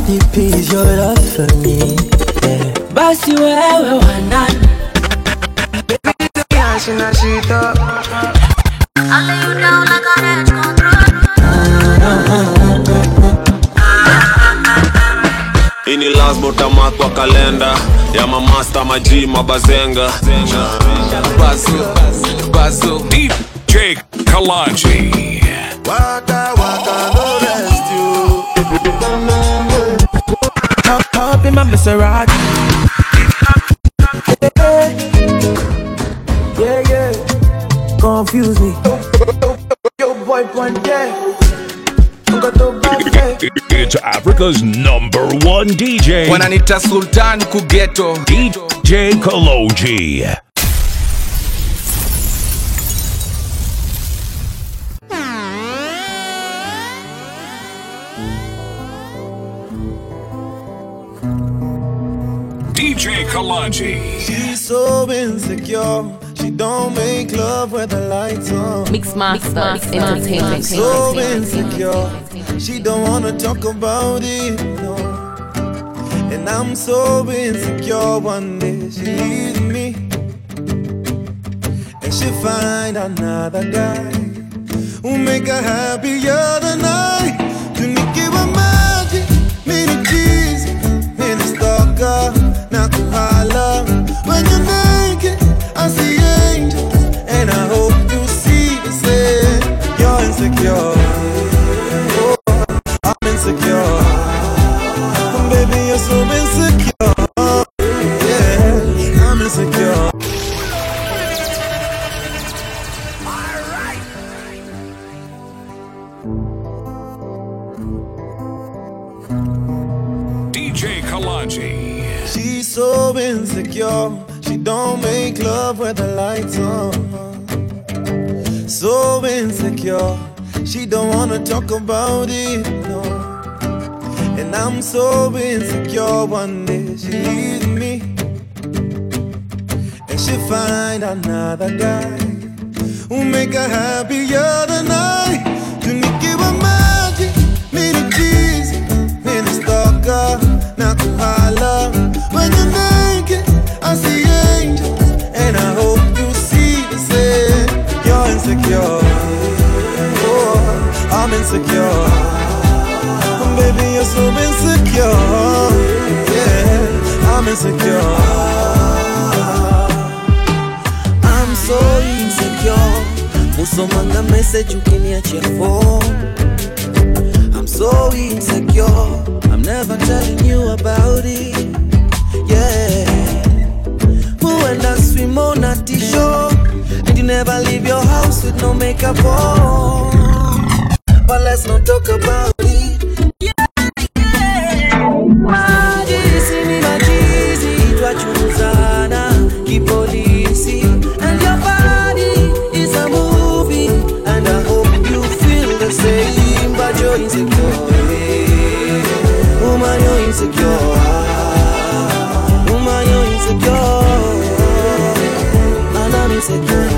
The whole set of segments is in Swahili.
deep is your love for me? Yeah. Basi wewe wanani? Baby, tell me how she not shit up. I'll lay you down like a edge control. Ini lazima utamark kwa kalenda ya mamasta maji mabazenga. Bazu DJ Kalonji. Waka waka no rest you. Hop in my Maserati. Yeah. Confuse me. Yo boy point there. It's Africa's #1 DJ. Wananita Sultan Kugeto. DJ Kalonji. DJ Kalonji. She's so insecure. She don't make love with the lights on. Mixmaster Entertainment. So insecure. She don't wanna talk about it, no. And I'm so insecure. One day she leaves me, and she find another guy who make her happier than I. To Nicki wa maji, mini cheese, mini stalker, na kuhala. When you're naked, I see angels, and I hope you see the same. You're insecure. Oh, I'm insecure. Baby, you're so insecure. Yeah, I'm insecure. DJ Kalonji. She's so insecure. She don't make love with the lights on. So insecure. She don't wanna talk about it, no. And I'm so insecure. One day she leaves me, and she find another guy who make her happier than I. To Nicki wa maji, mini cheese, mini stalker, na kuhala. When you're naked, I see angels, and I hope you see the same. You're insecure. Oh, I'm insecure. Baby, you're so insecure. Yeah, I'm insecure. I'm so insecure. Musomanga message ukiniachia phone. I'm so insecure. I'm never telling you about it. Yeah. Who and I swim on a t-shirt, and you never leave your house with no makeup on. But let's not talk about it. Kipolisi, and your body is a movie, and I hope you feel the same. But you're insecure, woman, you're insecure, woman, you're insecure, and I'm insecure.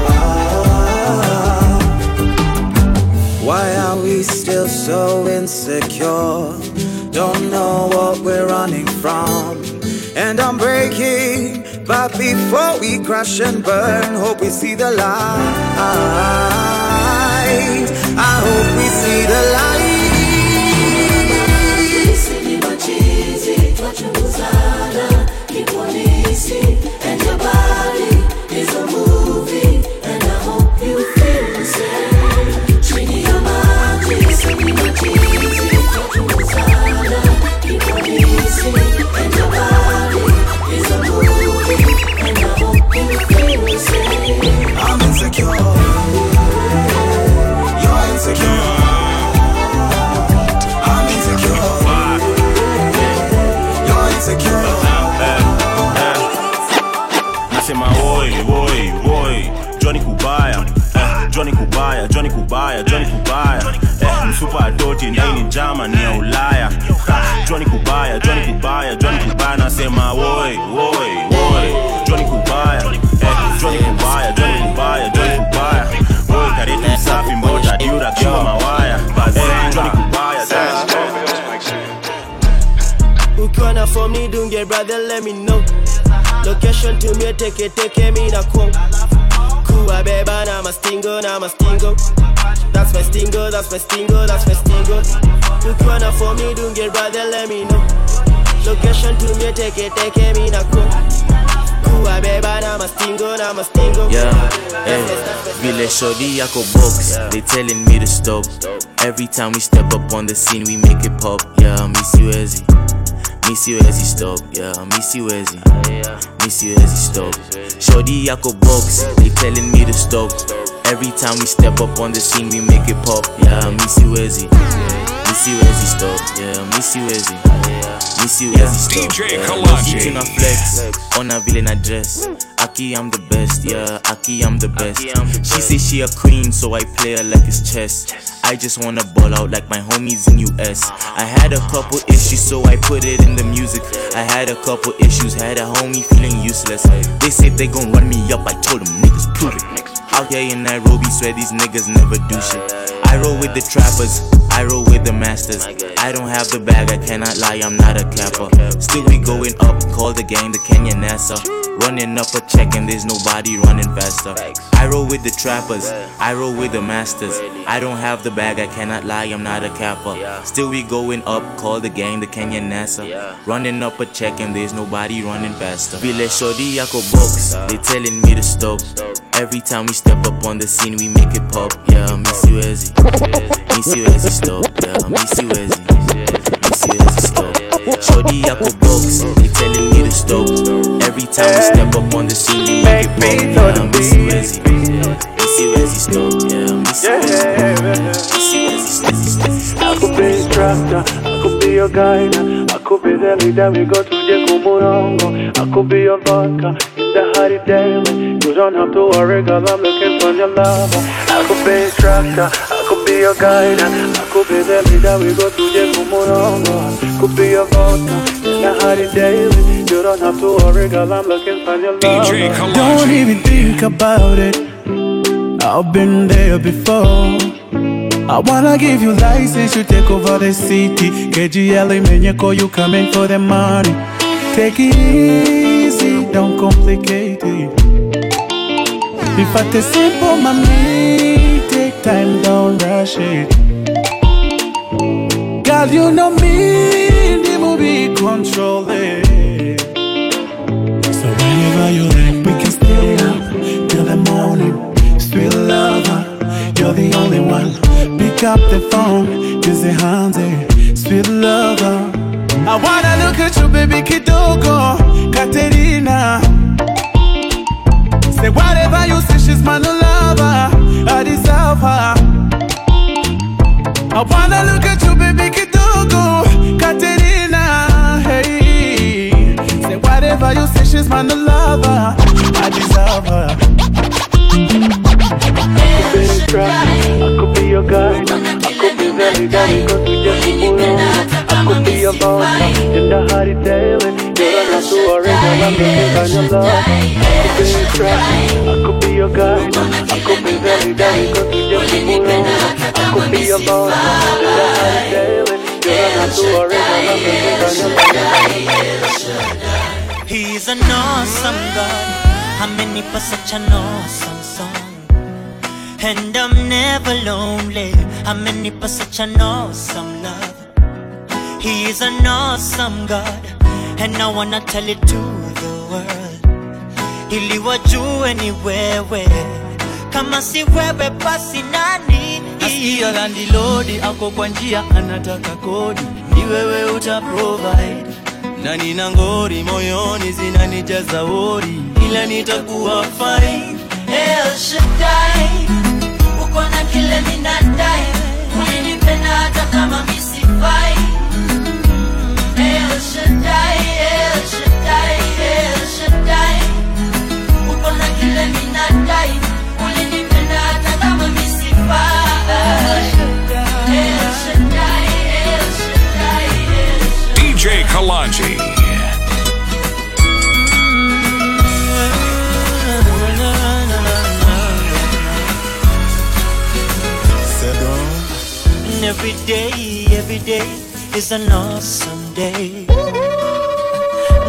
Why are we still so insecure? Don't know what we're running from, and I'm breaking. But before we crash and burn, hope we see the light. I hope we see the light. And your body is a movie, and I hope you feel the same. Chini ya maji, sini machizi, twachunguzana, kipolisi. And your body is a movie, and I hope you feel the same. I'm insecure. You're insecure. I'm insecure. You're insecure. Nasema oi, Johnny Kubaya, Johnny Kubaya, Johnny Kubaya, Johnny Kubaya. Msupa adoti ndani njama ni ya Ulaya. Johnny Kubaya, Johnny Kubaya, Johnny Kubaya. Nasema oi, Johnny Kubaya, Johnny Kubaya, Johnny Kubaya, Johnny Kubaya. Oi kareti msafi mbota diura kiwa mawaya. Johnny Kubaya, phone me, don't get brother, let me know. Location to me, take me na come. Cool, baby, now my stingo. That's my stingo. Look you wanna for me, don't get brother, let me know. Location to me, take me na come. Cool, baby, now my stingo. Yeah, hey, Vile Shorty, I go box. They telling me to stop. Every time we step up on the scene, we make it pop. Yeah, Missy Wezzy stop. Yeah, Missy Wezzy stop. Shorty, I go box. They telling me to stop. Every time we step up on the scene, we make it pop. Yeah, Missy Wezzy stop. Yeah, Missy Wezzy stop. DJ Yeah, Kalanji. no flex on a villain address. Aki, I'm the best. Yeah, Aki, I'm the best. She say she a queen, so I play her like it's chess. I just wanna ball out like my homies in US. I had a couple issues, so I put it in the music. I had a couple issues, had a homie feeling useless. They said they gon' run me up, I told them niggas prove it. Out here in Nairobi, swear these niggas never do shit. I roll with the trappers, I roll with the masters. I don't have the bag, I cannot lie, I'm not a capper. Still we going up, call the gang the Kenya NASA. Running up a check and there's nobody running faster. I roll with the trappers, I roll with the masters. I don't have the bag, I cannot lie, I'm not a capper. Still we going up, call the gang the Kenya NASA. Running up a check and there's nobody running faster. Vile Shorty, I go box, they telling me to stop. Every time we step up on the scene, we make it pop. Yeah, Missy Wezzy stop. Yeah, Missy Wezzy stop. Shorty, I go box, they telling me to stop. Every time we step up on the scene, we make it pop. Yeah, Missy Wezzy stop. Yeah, Missy Wezzy stop. I could be instructor, I could be your guide, I could be the leader, we go to Jekumurongo. I could be your vodka in the hottie daily. You don't have to worry, girl, I'm looking for your lover. I could be instructor, I could be your guide, I could be the leader, we go to Jekumurongo. I could be your vodka in the hottie daily. You don't have to worry, girl, I'm looking for your lover. Don't even think about it, I've been there before. I wanna give you license, you take over the city. KGL, Menyeko, you coming for the money. Take it easy, don't complicate it. If I take simple, mommy, take time, don't rush it. Girl, you know me, the movie control it. So whenever you like, we can stay up till the morning. Sweet lover, you're the only one. Pick up the phone, use the hands, sweet lover. I wanna look at you, baby Kidogo, Katerina. Say whatever you say, she's my new lover. I deserve her. I wanna look at you, baby Kidogo, Katerina. Hey, say whatever you say, she's my new lover. I deserve her. I could be your guide, I could be the leader, we go to Jekumurongo. I could be your vodka in the hottie daily. You don't have to worry, girl, I'm looking for your love. I could be your track, I could be your guide, I could be the leader, we go to Jekumurongo. I could be your vodka in the hottie daily. You don't have to worry, girl, I'm looking for your love. He's an awesome God, amenipa such an awesome song. And I'm never lonely, amenipa such an awesome love. He is an awesome God, and I wanna tell it to the world. Ili wajue ni wewe, kama si wewe basi nani? Nasikia landlordi ako kwa njia anataka kodi, ni wewe uta provide. Na nina ngori moyoni zinanijaza wori, ila nitakuwa fine. El Shaddai, uko na kile ninadai, ulinipenda hata kama misifai. El Shaddai, El Shaddai, El Shaddai, uko na kile ninadai, ulinipenda hata kama misifai. El Shaddai, El Shaddai, El Shaddai. DJ Kalanji. Every day is an awesome day.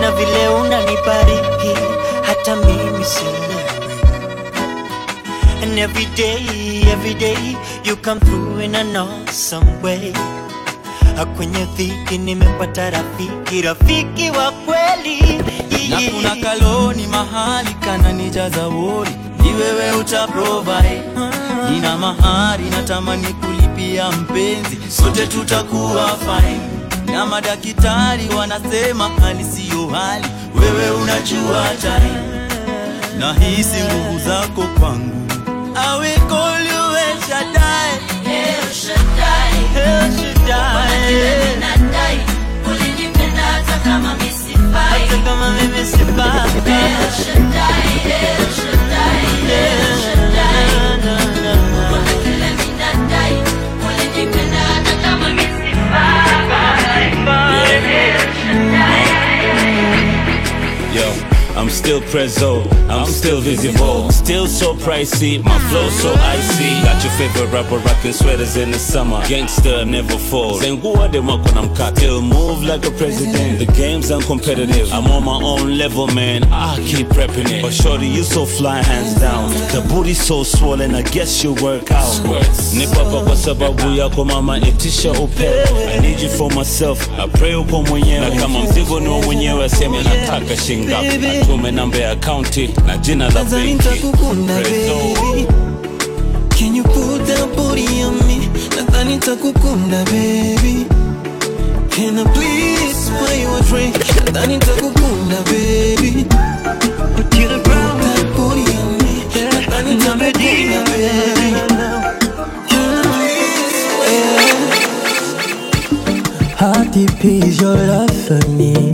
na vile unanibariki hata mimi sielewi. And every day you come through in an awesome way. Kwenye dhiki nimepata rafiki wa kweli. Na kuna kaloni mahali kananijaza wori, ni wewe utaprovide. Nina mahari natamani kulipia mpenzi, sote tutakuwa fine. Na madaktari wanasema hali siyo hali, wewe unajua time. Na hisi nguvu zako kwangu, I will call you El Shaddai. El Shaddai, El Shaddai. Nadai, ulinipenda hata kama mimi sifai. Hata kama mimi sifai. El Shaddai, El Shaddai, El Shaddai. Nadai, ulinipenda hata kama mimi sifai. El Shaddai. Yo, I'm still prezzo, I'm still visible, still so pricey, my flow so icy. Got your favorite rapper rocking sweaters in the summer, gangster never falls. Saying who are them up when I'm cocked? Still move like a president. The game's uncompetitive, I'm on my own level, man. I keep prepping it. But shorty, you so fly, hands down. The booty so swollen, I guess you work out. Nipapa kwa sababu yako mama, itisha upe. I need you for myself, I pray uko mwenyewe. Na kama mzigo ni mwenyewe, sema nataka shingapi. Atume namba ya county na jina la benki. Baby, can you put that booty on me? Nadhani nitakukunda baby. Can I please buy you a drink? Nadhani nitakukunda baby. Can I put that booty on me? Nadhani nitakukunda baby. Can I please? How deep is your love for me?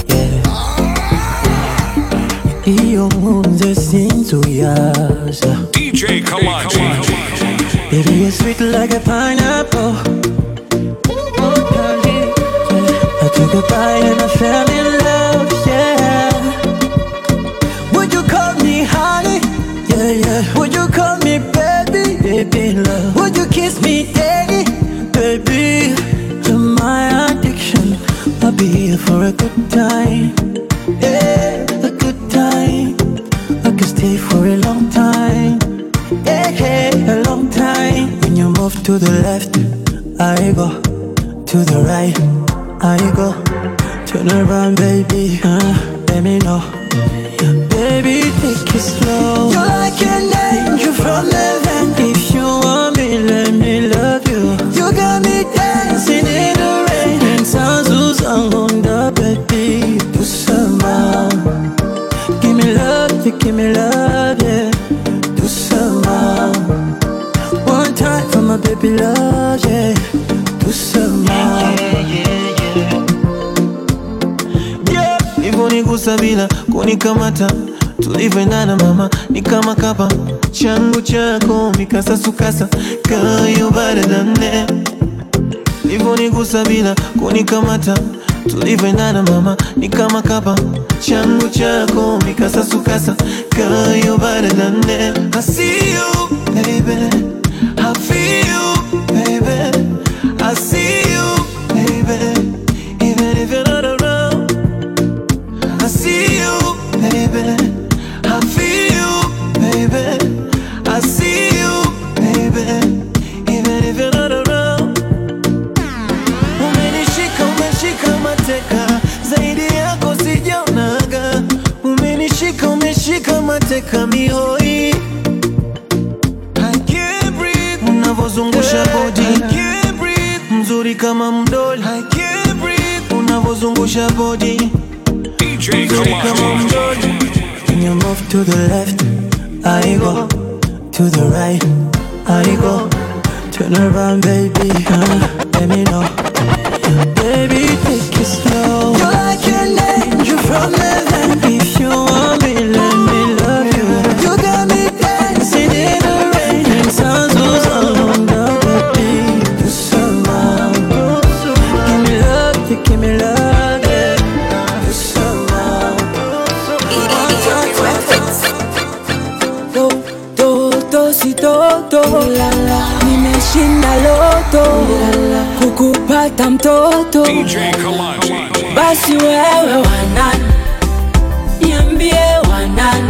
Iyo nkunze sinzuyaza. DJ Kalanji. Baby, you're sweet like a pineapple. I took a bite and I fell in love, yeah. Would you call me honey? Yeah, yeah. Would you call me baby? Baby, love. Would you kiss me daddy? Baby, you're my addiction. I'll be here for a good time. Yeah, a good time. I could stay for a long time. Yeah, a long time. When you move to the left, I go. To the right, I go. Turn around, baby, let me know. Baby, take it slow. You're like an angel from heaven. If you want me, let me love you. You got me dancing in the rain. And sounds who's on the baby. Do some more. Give me love, you give me love, yeah. Do some more. One time for my baby love, yeah. Do some more. Yeah, hivyo nigusa bila kunikamata. Tulivyoendana mama, ni kama kapa. Changu chako mikasa sukasa. Girl, you better than that. Hivyo nigusa bila kunikamata. Tulivyoendana mama, ni kama kapa. Changu chako mikasa sukasa. Girl, you better than that. I see you, baby. I feel you, baby. I see you, baby. Even if you're not around. I see you, baby. I feel you, baby. I see you, baby. Even if you're not around. Umenishika, umeshika mateka. Zaidi yako sijaonaga. Umenishika, umeshika mateka mihoi. I can't breathe. Unavozungusha body. I can't breathe. Mzuri kama mdoli. I can't breathe. Unavozungusha body. DJ Kalanji. When you move to the left, I go. To the right, I go. Turn around, baby, let me know. Baby, take it slow. You're like an angel from heaven. If you want me, let me love you. You got me dancing in the rain. And sounds goes on the baby. Do some more. Give me love, you give me love, yeah. Do some more. Si toto nimeshinda loto kukupata mtoto DJ Kalanji. basi wewe wanani niambie wanani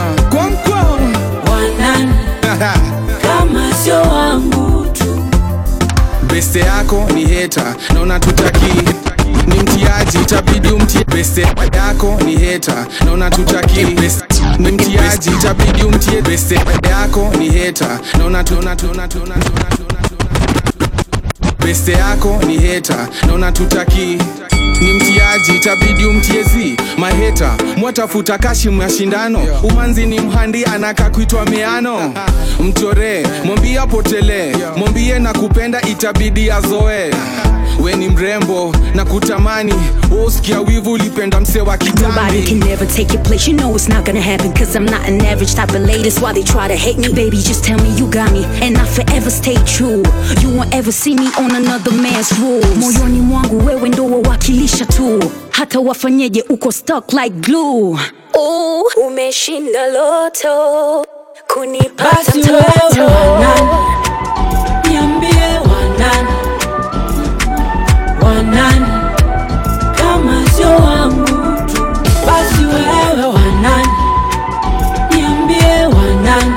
wanani kama sio wangu tu. Beste yako ni hater na unatutaki ni mtiaji itabidi umtie. Beste yako ni hater na unatutaki ni mtiaji itabidi umtie. Beste yako ni hater na unatutaki beste yako ni hater na unatutaki ni mtiaji itabidi umtiezi. Maheta mwatafuta kashi mashindano, umanzi ni mhandi anaka kuitwa meano. Mtore mwambie apotele, mwambie na kupenda itabidi azoe. We ni mrembo na kutamani, usikia wivu ulipenda mse wa kitambi. Nobody can never take your place, you know it's not gonna happen. Cause I'm not an average type of lady, that's why they try to hate me. Baby, just tell me you got me, and I forever stay true. You won't ever see me on another man's rules. Moyoni mwangu wewe ndo wawakilisha tu, hata wafanyeje uko stuck like glue. Oh, umeshinda loto kunipata mtoto. Wanani niambie wanani wanani kama sio wangu tu. Basi wewe wanani niambie wanani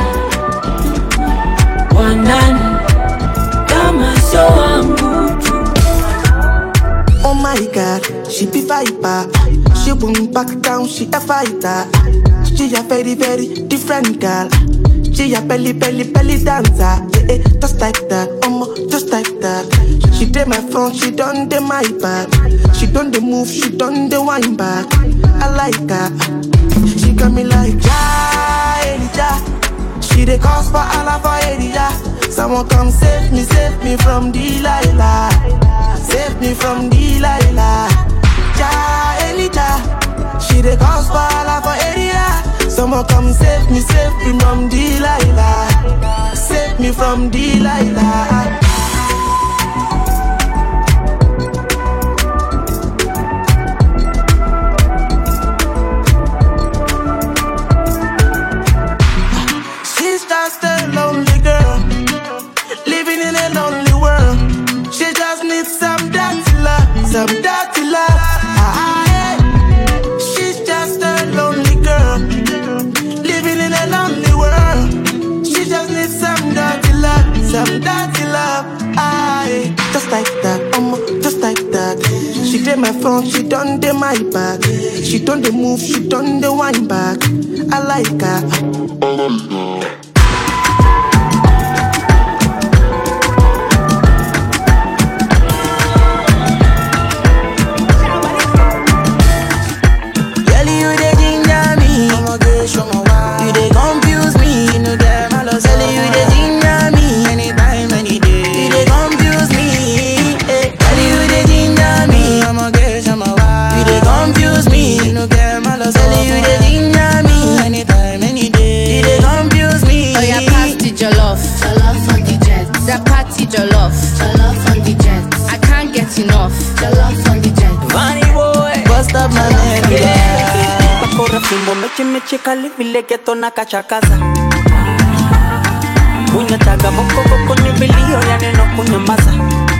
wanani kama sio wangu tu. Oh my God, she be viper. She won't back down, she a fighter. She a very, very different girl. She a belly dancer. Yeah, just like that, just like that. She did my front, she done the my back. She done the move, she done the wine back. I like her. She got me like Elijah. She the cause for Allah for area. Someone come save me from Delilah. Save me from Delilah. Elijah. She the cause for Allah for area. Someone come save me from Delilah. Save me from Delilah. She's just a lonely girl, living in a lonely world. She just needs some dirty love, some dirty love. She's just a lonely girl, living in a lonely world. She just needs some dirty love, some dirty love. Just like that, just like that. She did my front, she done the my back. She done the move, she done the wine back. I like her. Meche kali vile geto na kachakaza. Unataga boko ni bilio ya neno kunyamaza.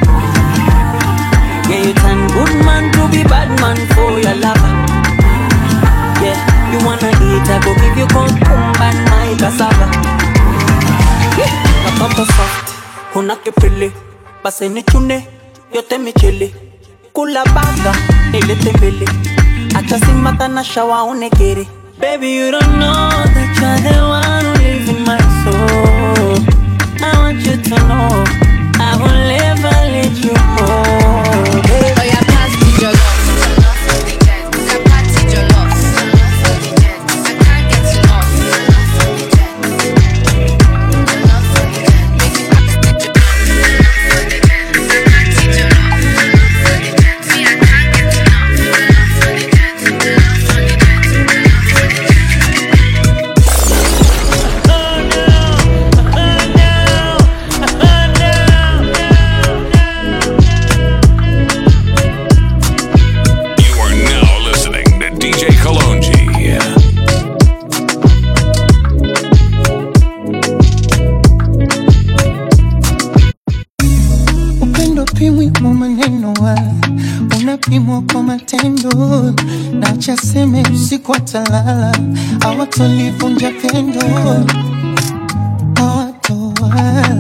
Yeah, you turn good man to be bad man for your lover. Yeah, you wanna eat, I go give you cucumber and my cassava. Yeah, kapapa soft, huna kipili. Base ni chune, yote michili. Kula baga, nilete mbili. Acha simata na shawa unekiri. Baby, you don't know that you're the one who lives in my soul. I want you to know I will never let you go. Baby. Oh yeah, pass me your love. Unapimwa kwa matendo, na wacha seme usiku atalala, hawatolivunja pendo, hawatowala.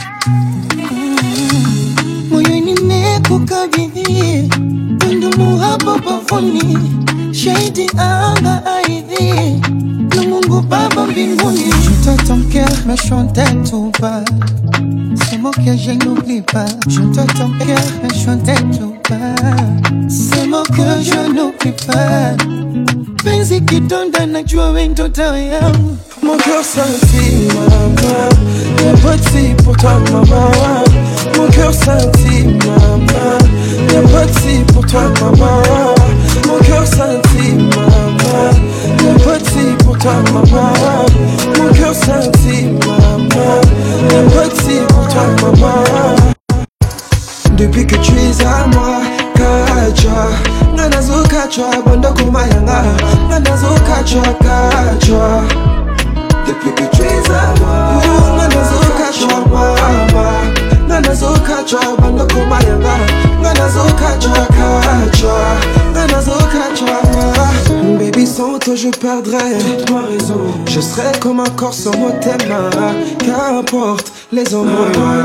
Moyo nimekukabidhi, tundumu hapo bafuni, shahidi anga aidhi, na Mungu Baba mbinguni. Je te ton cœur me chantait tout bas, c'est mon que je n'oublie pas. Je te ton cœur me chantait tout bas, c'est mon que je n'oublie pas. Penzi kidonda najua wewe ndo dawa yangu. Mon cœur scintille, maman, y'a pas de si pour toi, maman. Mon cœur scintille, maman, y'a pas de si pour toi, maman. Mon cœur scintille, maman, y'a pas de si pour toi, maman. Mon cœur scintille, maman, y'a pas de si pour toi, maman. Depuis que tu es à moi, Kachwa, Nanazo Kachwa, Bondo Kumayanga, Nanazo Kachwa, Kachwa. Depuis que tu es à moi, Nanazo Kachwa, mama, Nanazo Kachwa, Bondo Kumayanga, Nanazo Kachwa, Kachwa, Nanazo Kachwa. Baby, sans toi je perdrais toute ma raison. Je serais comme un corps sans mot thème, qu'importe les endroits.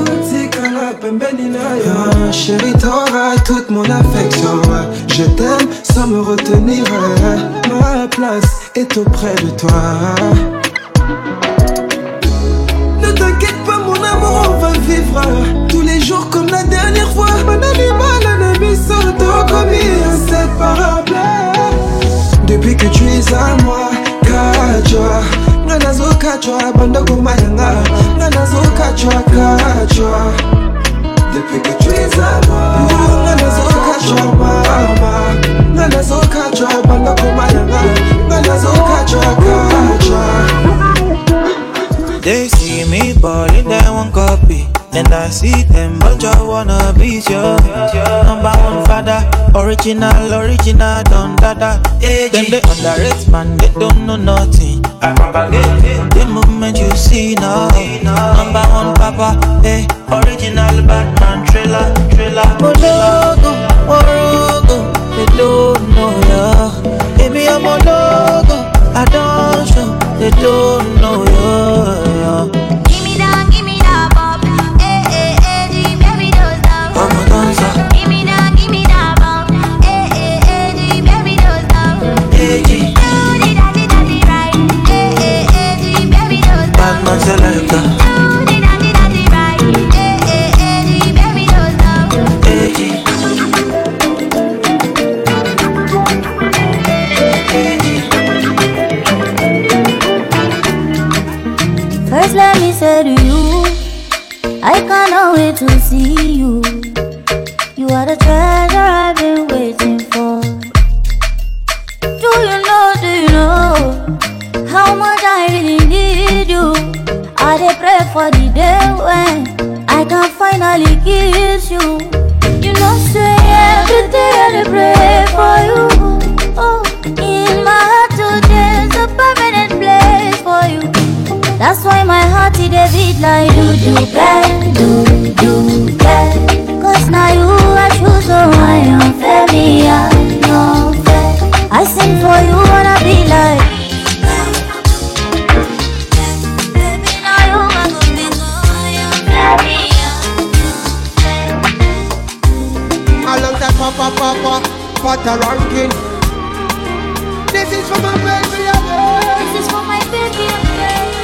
Chérie, t'auras toute mon affection. Je t'aime sans me retenir. Ma place est auprès de toi. Ne t'inquiète pas mon amour, on va vivre tous les jours comme la dernière fois. Mon animal, un ami sortant comme inséparable. Depuis que tu es à moi, Kachwa, Nanazo Kachwa, Bando Kumayanga, Nanazo Kachwa, Kachwa. Depuis que tu es à moi, Nanazo Kachwa, mama, Nanazo Kachwa, Bando Kumayanga, Nanazo Kachwa, Kachwa. They see me ballin', they want copy. And I see them, but I wanna be your number one father. Original, original, don't dada. Them they underrate, man, they don't know nothing. I propagate the movement you see now. Number one papa, hey, original Batman, thriller. Monogo, Morogo, they don't know ya. Baby, I'm a logo, I don't show, they don't know ya. Give me that bop, eh, the baby does now. I'm a dancer. Give me that bop, eh, the baby does now. Hey, G. Do the daddy right, eh, the baby does now. Batman selector. Do the daddy right, eh, the baby does now. Hey, G. First let me say to you, I cannot wait to see you. You are the treasure I've been waiting for. Do you know how much I really need you? I dey pray for the day when I can finally kiss you. You know say every day I dey pray for you. Oh, in my heart today's a permanent place for you. That's why my heart is a beat like do bad. Cause now you are true, so I am fair, me, I know fair. I sing for you, wanna be like baby, now you are gonna be so I am fair, me, I love that papa ranking. This is for my baby again. This is for my baby again.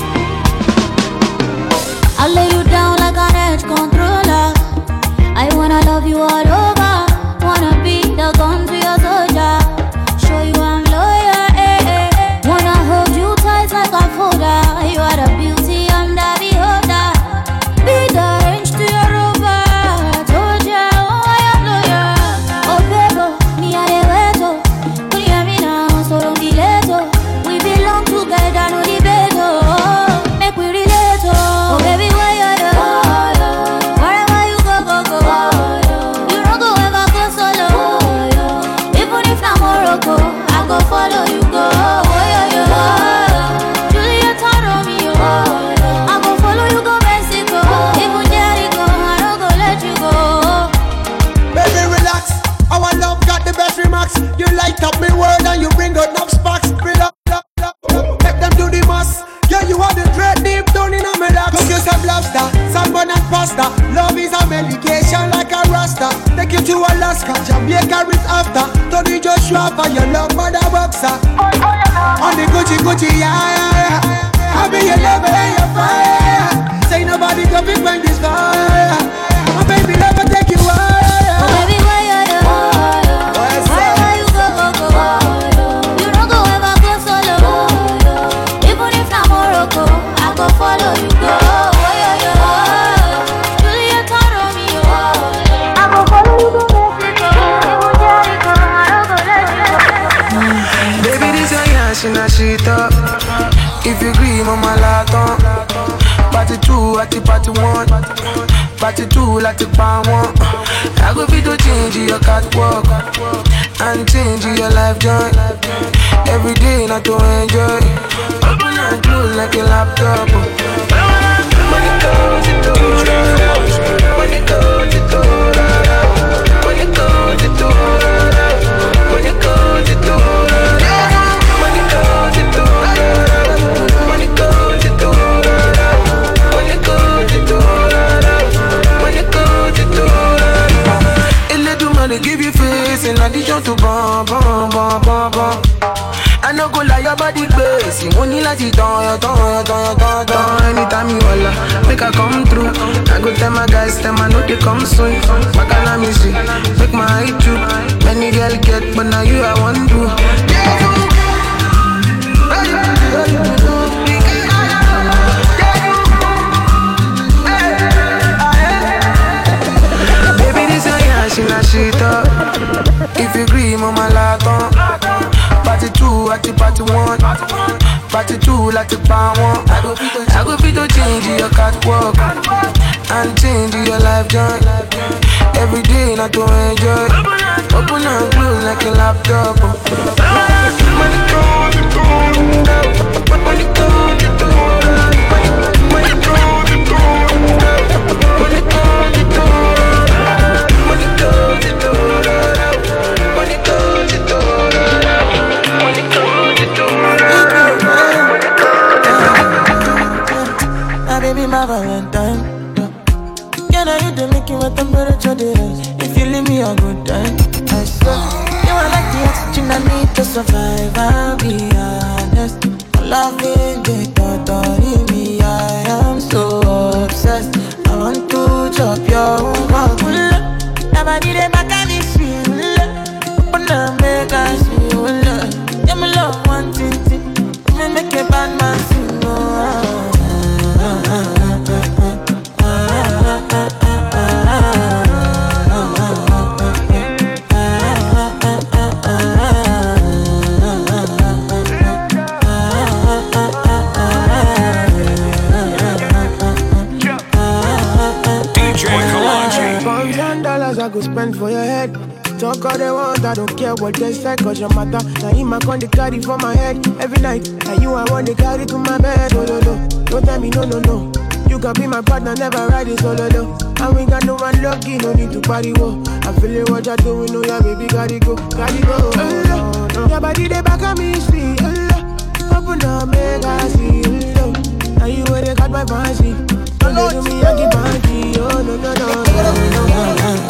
I'll lay you down like an edge controller. I wanna Gucci, Gucci, yeah. I be your lover and your fire. Say nobody can be when this fire. My baby never take you higher. Oh baby, why you you go. You don't go ever go solo. Even if I'm Morocco, I go follow you go. Juliet told me I go follow you go Mexico. Baby, this your yashina shit up. If you agree, mama laton. Party 2 at the party 1. Party 2 like the palm 1. I go be to change your catwalk and change your life joy. Every day not to enjoy. Open and close like a laptop. Money goes to money goes to money goes to money goes to they give you face in addition to bum. I no go lie, your body crazy. Money like it don. Anytime you holla, make I come through. I go tell my guys, tell my know they come soon. Bacala me see, make my eye too. Many girl get, but now you I want to. Baby, this your yashina shit up. If you agree, mama laton. Party 2 at the party 1. Party 2 like the palm 1. I go fit to change your catwalk and change your life joy. Every day not to enjoy. Open and close like a laptop. Money goes to money goes to money goes to money goes to money goes to money goes to my baby, my Valentine. Can I hit the making what temperature there is? If you leave me a good time, I swear. You are like the oxygen I need to survive. I'll be honest. Loving the thought of me, I am so obsessed. I want to chop your heart. Never did it back at this shit. Open up, make us feel love. Yeah, my love, one thing. Me make a bad man sing. I go spend for your head. Talk all they want, I don't care what they say, cause your matter. Now in my con they carry for my head every night. And you I want to carry to my bed. Oh no no, don't tell me no. You can be my partner, never ride it solo though. And we got no one lucky, no need to party wo. I'm feeling what you're doing, know ya baby, gotta go. Your body they back at me, see. Open up, make I see. Now you where they got my fancy. Don't let me I keep panty. Oh no.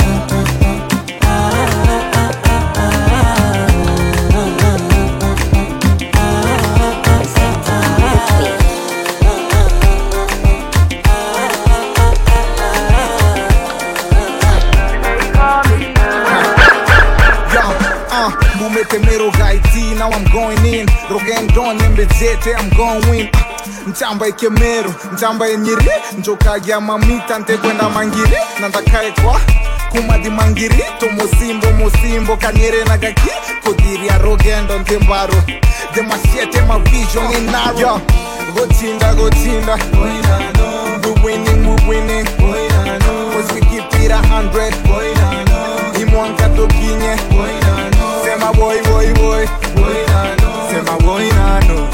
Temero gaiti, now I'm going in. Rogan don mbezete, I'm going win. Mchamba ikemero, mchamba enyiri. Njoka ya mamita, nte kwenda mangiri. Nandakae kwa kumadi mangiri. To mosimbo, kanyere nagaki. Kodiri ya Rogan don tembaro. De masiete, ma vision in narrow. Yo, gotinda. We're winning. Cause we keep it 100. Imwanka tokinye. Say my boy. Say my boy nano.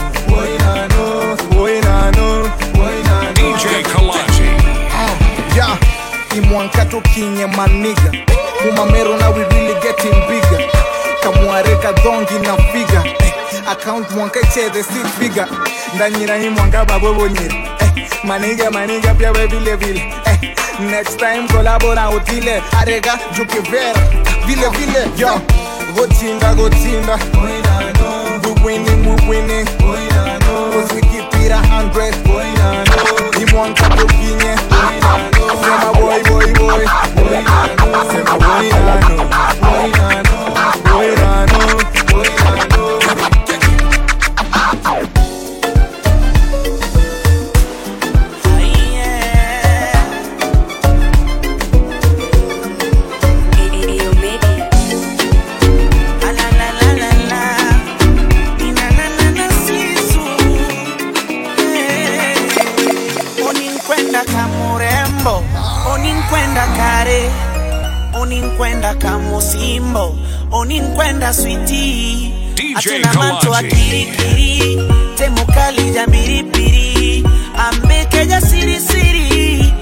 DJ Kalachi. Yeah, imwanka tokinye my nigga. Mumamero now we really getting bigger. Kamwareka dongi na figure. Account mwanka the 6 figure. Ndanyira imwanka babo nyiri. Maniga pia we vile. Next time collabora utile. Arega juke vera. Vile. Yo. Gotinda. We're winning. kare uninkwenda kama simbo uninkwenda sweetie atuna manto akirikiri temukali jambiripiri ambeke ja siri siri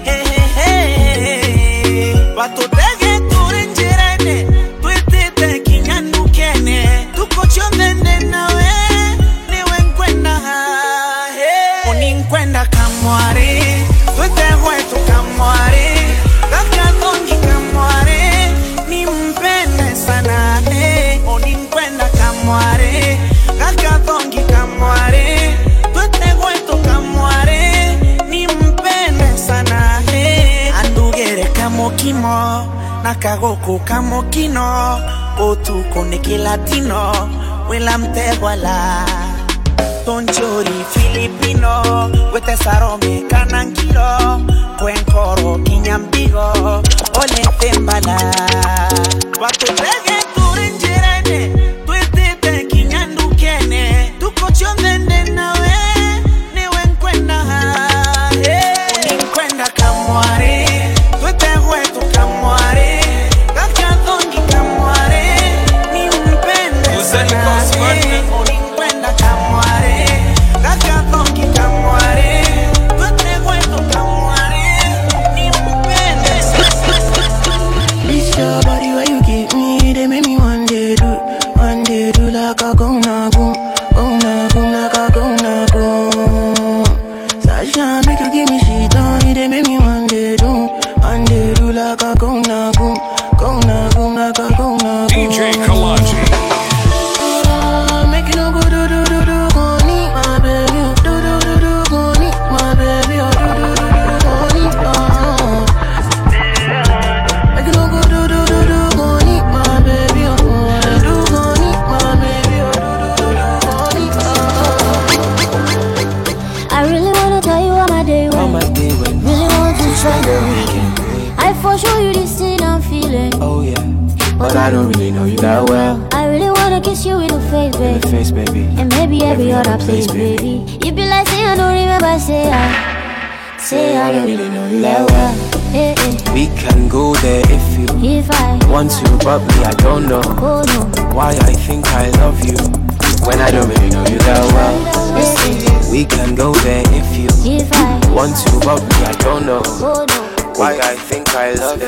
watotege turenjerene tuitete kinyandukene tukochondene nawe niwe nkwenda uninkwenda kamwari tuitewe tukamwari kakatongi kamwari nimpende sana uninkwenda kamwari kakatongi kamwari tuitewe tukamwari nimpende sana andugere kamokimo nakagoko kamokino otuko nekilatino wela mtegwala Tonchori Filipino, wete sarome kanankiro, kwenkoro kinyambigo, ole tembala. Watu pege turinjirene, tuitite kinyandukene, tuko chondende nawe, niwe nkwenda uninkwenda kamware, tuite huetu kamware, kakatongi kamware, nimpende sana uninkwenda kamware. This your body where you give me, they make me one day do like a gonna boom, like a gonna boom. Sasha make you give me shit on it, they make me one day do like a gonna boom, like a gonna boom. DJ Kalaji. Make you no go do, go need my baby, do, go need my baby, go need, Make you no go do, go need my baby, do, go need my baby, go need, I really wanna tell you how my day went. Really want to try the weekend. I for sure you this thing I'm feeling. Oh yeah, but I don't really know you that well. I really wanna kiss you in the face, baby. In the face, baby. And maybe every other place, baby. You be like, say I don't remember, say I don't really know you that well. We can go there if I want to, but me I don't know why I think I love you when I don't really know you that well. We can go there if I want to, but me I don't know why I think I love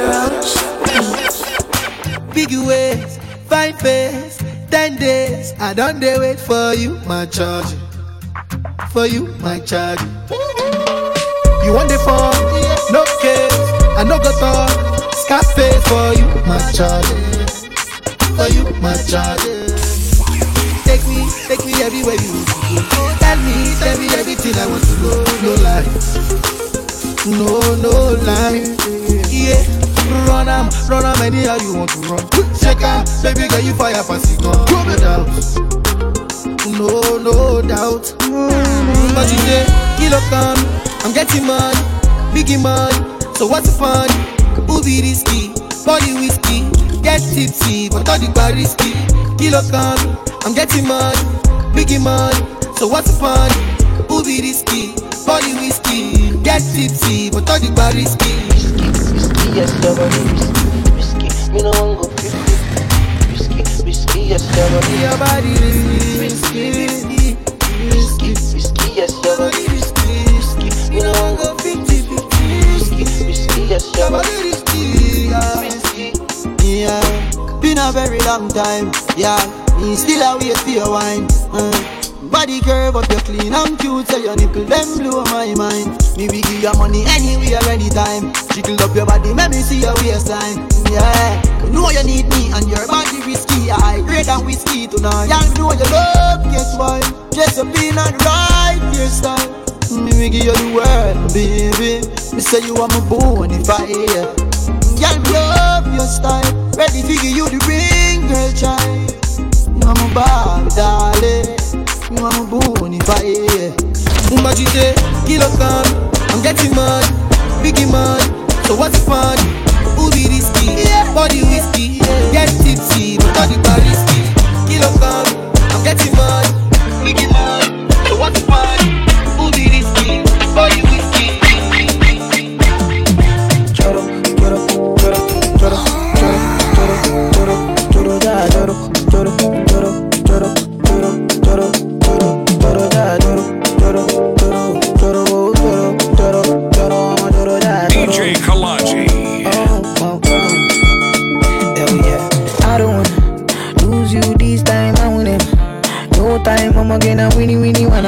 you. Big ways, fine face, 10 days. I don't dare wait for you, my charge. For you, my charge. You want the phone? No case. I no go talk. Scarface for you, my charge. For you, my charge. Take me everywhere you want to go. Tell me everything I want to know. No lies, no lies. Yeah, run am anyhow you want to run. Shake am, baby girl you fire pass it on. No doubt, no doubt. But you say, kilo come, I'm getting money, biggie money. So what's the fun? Who be risky? Body whiskey, get tipsy, but all the bar risky. Kilo come, I'm getting money, biggie money. So what's the fun? Who be risky? Body whiskey, get tipsy, but all the bar risky. Risky, yes, your body risky. Me no one go 50. Risky, yes, your body risky. Risky, yes, your body risky. Me no one go 50. Risky, yes, your body risky. Yeah, been a very long time. Yeah, me still a wait for your wine. Body curve up, you clean and cute, so your nipple them blow my mind. Me we give you money anywhere, anytime. Jiggle up your body, make me see your waistline. Yeah, you know you need me and your body risky. I grade and whiskey tonight. Yeah, you know you love, guess why? Dress up in and right hairstyle. Me we give you the world, baby. Me say you are my bonfire. Yeah, me love your style. Ready to give you the ring, girl child. You are my Barbie, darling. You are my bonfire. But you say, kilo come, I'm getting money, biggie money. So what's the fun? Who be risky? Body whiskey, get tipsy, but all the bar risky. Kilo come, I'm getting money, biggie money. So what's the fun? Who be risky? Body whiskey. Quiero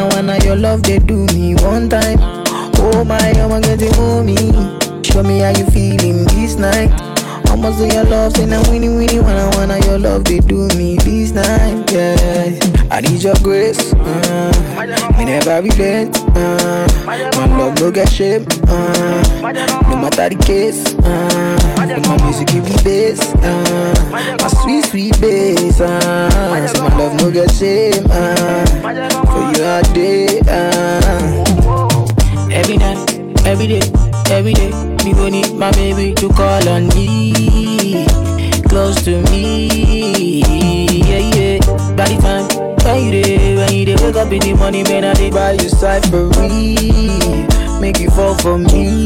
wanna, your love, they do me one time. Oh my, I'm getting homie. Show me how you feeling this night. Almost do your love, say now winnie, wanna, your love, they do me this night, yeah. I need your grace, me never relent, my love no get shame, no matter the case, my music give me bass, my sweet, sweet bass, say my love no get shame, for you all day, every night, every day, me gon' need my baby to call on me, close to me, yeah. By the time when you dey wake up in the morning, man, I dey buy you cyphery, make you fall for me.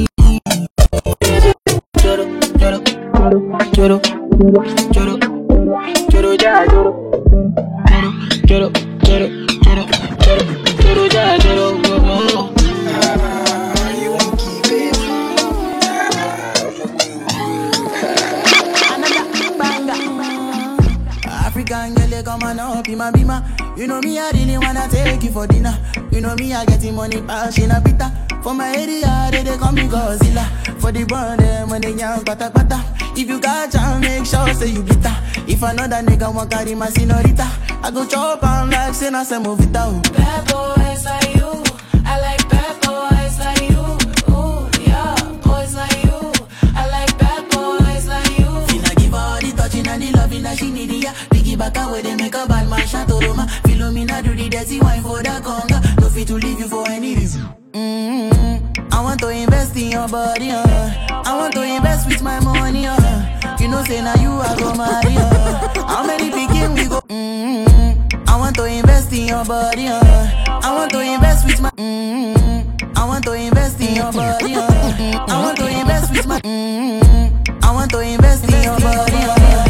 African girl, come on up, be my bima. You know me, I really wanna take you for dinner. You know me, I getting money, pass in a pita. For my area, they call me Godzilla. For the brand, when they young, pata pata. If you got chance, make sure say you glitter. If another nigga want carry my senorita, I go chop and like say na se movita. Bad boys like you, I like bad boys like you. Ooh, yeah, boys like you, I like bad boys like you. Finna give her all the touching and the loving that she need, yeah. Back away, they make a bad man shot to Roma. Philomena do the dirty wine for the conga. No fit to leave you for any reason. I want to invest in your body, I want to invest with my money, You know, say now you are go marry, How many begin we go? I want to invest in your body, I want to invest with my. I want to invest in your body, I want to invest with my. I want to invest in your body,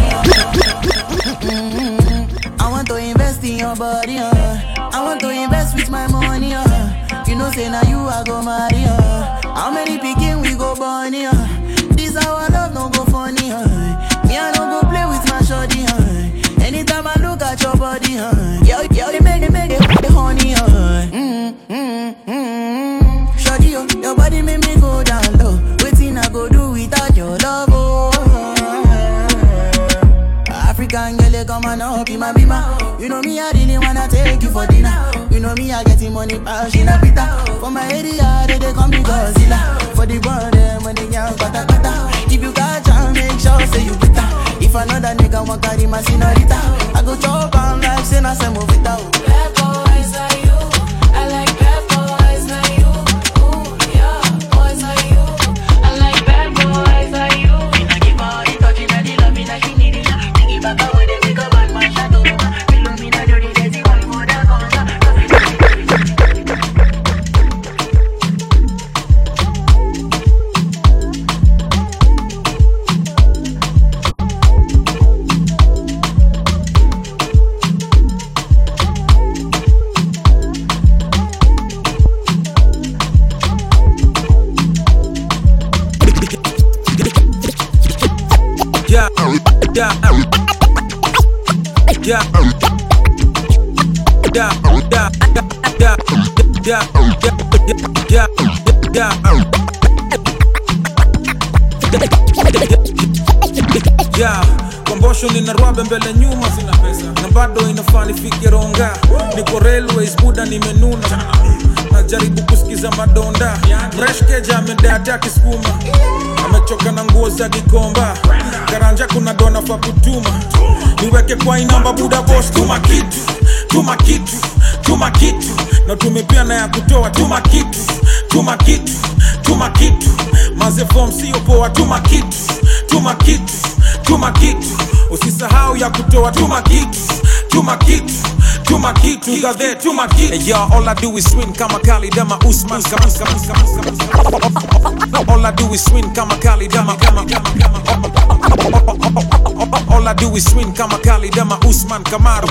I want to invest in your body, I want to invest with my money, You know, say now you are go marry, How many begin we go born, This our love no go funny, Me I no go play with my shorty, Anytime I look at your body, Yo, you make it honey, Shorty, your body make me go down low. Waiting I go do without your love, African girl, come on up, be my bima. You know me, I really wanna take you for dinner. You know me, I getting money, pass in a pita. For my area, they call me Godzilla. For the brand, when they young, pata pata. If you got chance, make sure say you glitter. If another nigga want carry my senorita, I go chop and like say na se movita. Bad boys like you, I like bad boys like you. Ooh, yeah, boys like you, I like bad boys like you. Finna give her all the touching and the loving that she need, Back away, they make a bad man shot over. Philomena do the dirty wine for the conga. Kombosho nina rwabe mbele nyuma, sina pesa na bado inafani fike ronga. Niko railways buda nimenuna, najaribu kusikiza madonda. Fresh keja amedata akiskuma, amechoka na nguo za Gikomba. Karanja kuna dona fa kutuma, niweke kwa inamba buda boss. Tuma kitu, tuma kitu, tuma kitu, na tumepia na ya kutoa. Tuma kitu, tuma kitu, tuma kitu, maze form sio poa. Tuma kitu, tuma kitu, tuma kitu, usisahau ya kutoa. Tuma kitu, tuma kitu, tuma kitu, you got that. Tuma kitu. Hey, y'all, all I do is swing kama Kali Dama Usman. All I do is swing kama Kali Dama. All I do is swing kama Kali Dama Usman Kamaru.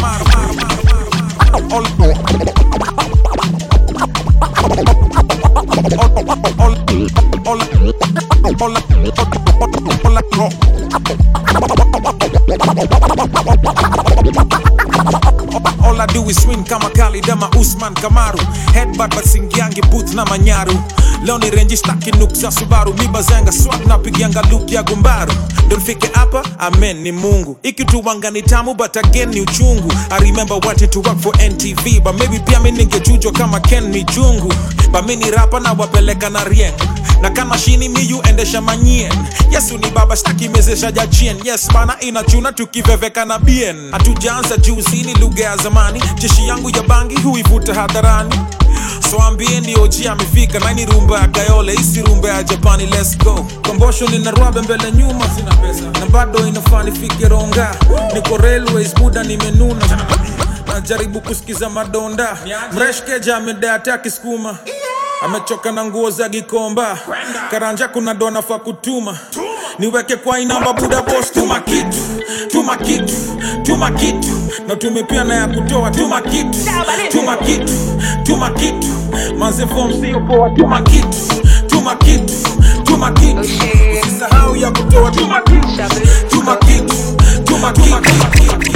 All All I do is swing kama Khalid ama Usman Kamaru. Headbutt but singiangi booth na manyaru. Leo ni range staki nuksa Subaru. Miba zenga swat na pigianga loop ya gumbaru. Don't fike hapa, amen ni Mungu. Ikitu wanga ni tamu but again ni uchungu. I remember wanting to work for NTV, but maybe pia mimi ningechujwa kama Ken ni jungu. But mimi ni rapa na wapeleka na rien. Na kama shini miyu endesha manyien. Yesu ni baba staki mezesha jachien. Yes bana inachuna tukiveveka na bien. Hatujaanza juzi ni lugha ya zamani. Jeshi yangu ya bangi huivuta hadharani. So ambieni OG amefika na ni rumba ya Kayole, isi rumba ya Japani, let's go. Kombosho nina rwabe mbele nyuma, sina pesa na bado inafani fike ronga. Niko railways buda nimenuna. Najaribu kusikiza madonda. Mreshkeja amedai ataki skuma. Amechoka na nguo za Gikomba. Karanja kuna dona fa kutuma. Niweke kwa inamba buda boss. Tuma kitu, tuma kitu, tuma kitu. Na tumepia na ya kutoa. Tuma kitu, tuma kitu, tuma kitu. Manze form siyo poa. Tuma kitu, tuma kitu, tuma kitu. Usisahau ya kutoa. Tuma kitu, tuma kitu, tuma kitu.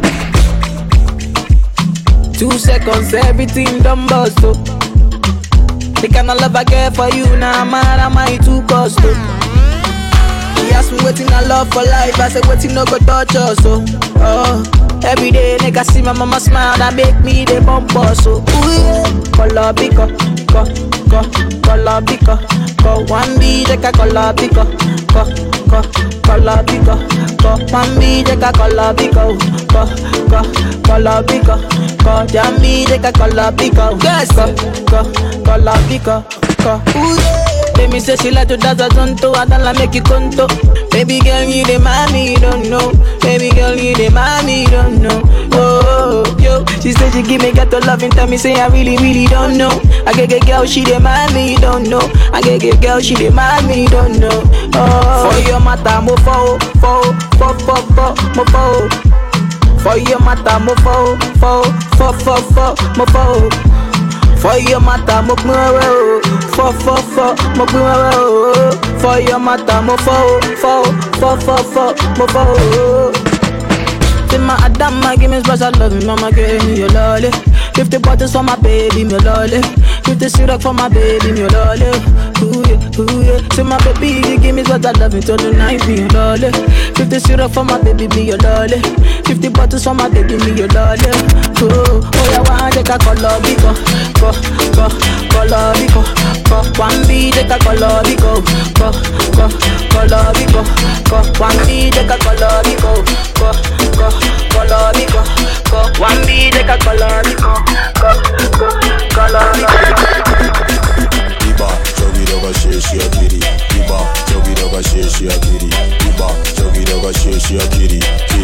2 seconds, everything done bust up. The kind of love I get for you, now man, am I too cost up? He asked me waiting I love for life, I said waiting no go touch us, oh. Every day, nigga see my mama smile, that make me the bump us, so. Ooh yeah, color bika, color bika, one B, take a color bika, color bika, one B, take a color bika, color bika, jammy, take a color bika, yes, color bika, ooh yeah. Let me say she like to dance a zonto, I don't like make you conto. Baby girl, you the mommy, don't know. Baby girl, you the mommy, don't know. Oh, yo, she said she give me got to love and tell me say I really, really don't know. I get girl, she the mommy, don't know. I get girl, she the mommy, don't know. Oh, for your mata, mo fo, mo fo. For your mata, mo fo, mo fo. For your mata, mo fo, mo fo. For your mata, mo fo, mo fo. Say my Adama, give me special love, mama give me your lolly. 50 bottles for my baby, me lolly. 50 syrup for my baby, me lolly. Ooh yeah, ooh yeah. Say my baby, you give me special love until the night, me your lolly. 50 syrup for my baby, me your lolly. 50 bottles for my baby, me your lolly. Oh yeah, one take a color biko, color biko, one B take a color biko, color biko, one B take a color biko, color biko, one B take a color biko, color biko. Iba, jogi doga sheshi akiri. Iba, jogi doga sheshi akiri. Iba, jogi doga sheshi akiri.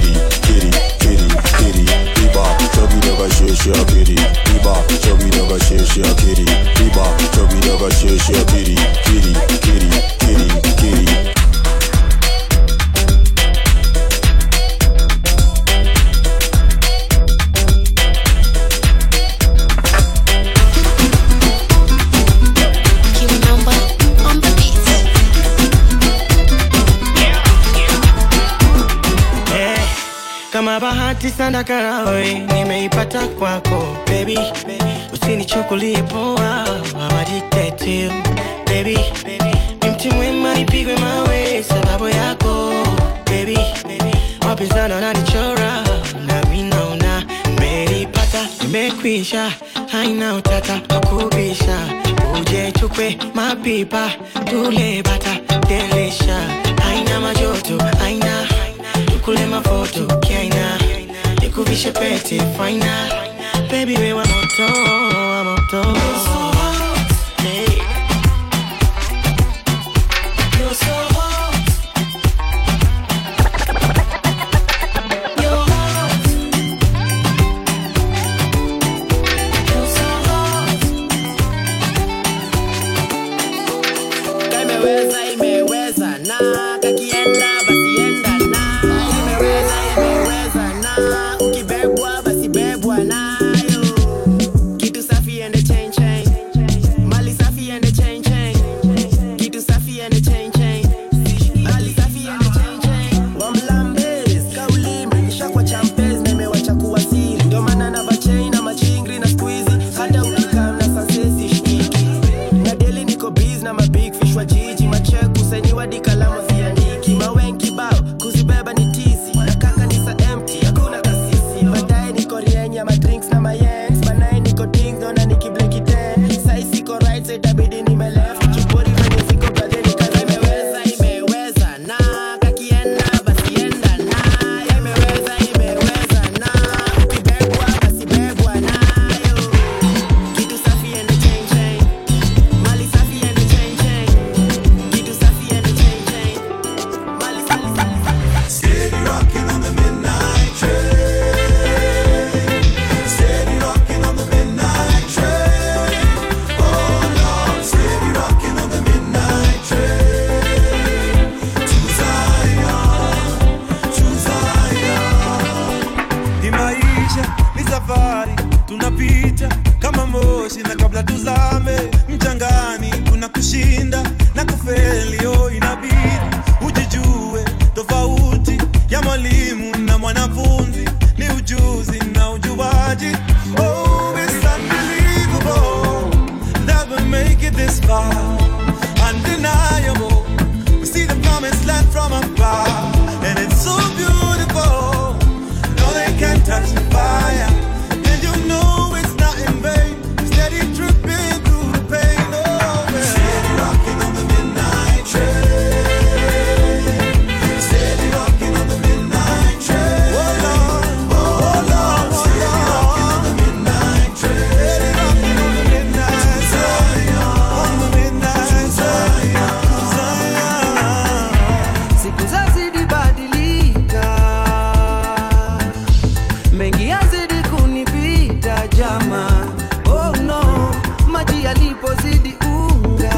Kiri. Iba, jogi doga sheshi akiri. Iba, jogi doga sheshi akiri. Iba, jogi doga sheshi akiri. Kiri. Kama bahati sana karawe nimeipata kwako baby, usinichukulie poa, I'm addicted to you baby. Ni mti mwema nipigwe mawe sababu yako baby. Wapinzani wananichora na mimi naona nimeipata, nimekwisha, haina utata wakubisha. Uje chukwe mapipa tule bata delisha, haina majoto, haina kule mafoto kiaina, nikuvishe pete faina. Baby we wa moto, you're so hot, hey. You're so hot, you're hot, you're so hot. Imeweza na kakienda basi enda na. Imeweza na ukibebwa basi bebwa nayo. Kitu safi and change. tuzame mchangani, kuna kushinda na kufeli. Inabidi ujijue tofauti ya mwalimu na mwanafunzi ni ujuzi na ujuaji. Oh, it's unbelievable that we make it this far. Undeniable, we see the promised land from afar, and it's so beautiful. No, they can't touch the fire, and you know it's not in vain. Steady dripping through the pain. Oh, yeah. Steady rocking on the midnight train. Steady rocking on the midnight train. Oh Lord, oh Lord, steady rocking on the midnight train. Steady rocking on the midnight train. On the midnight train. Siku zazidi badilika, mengi yazidi kunipita jama. Oh no, maji yalipozidi unga,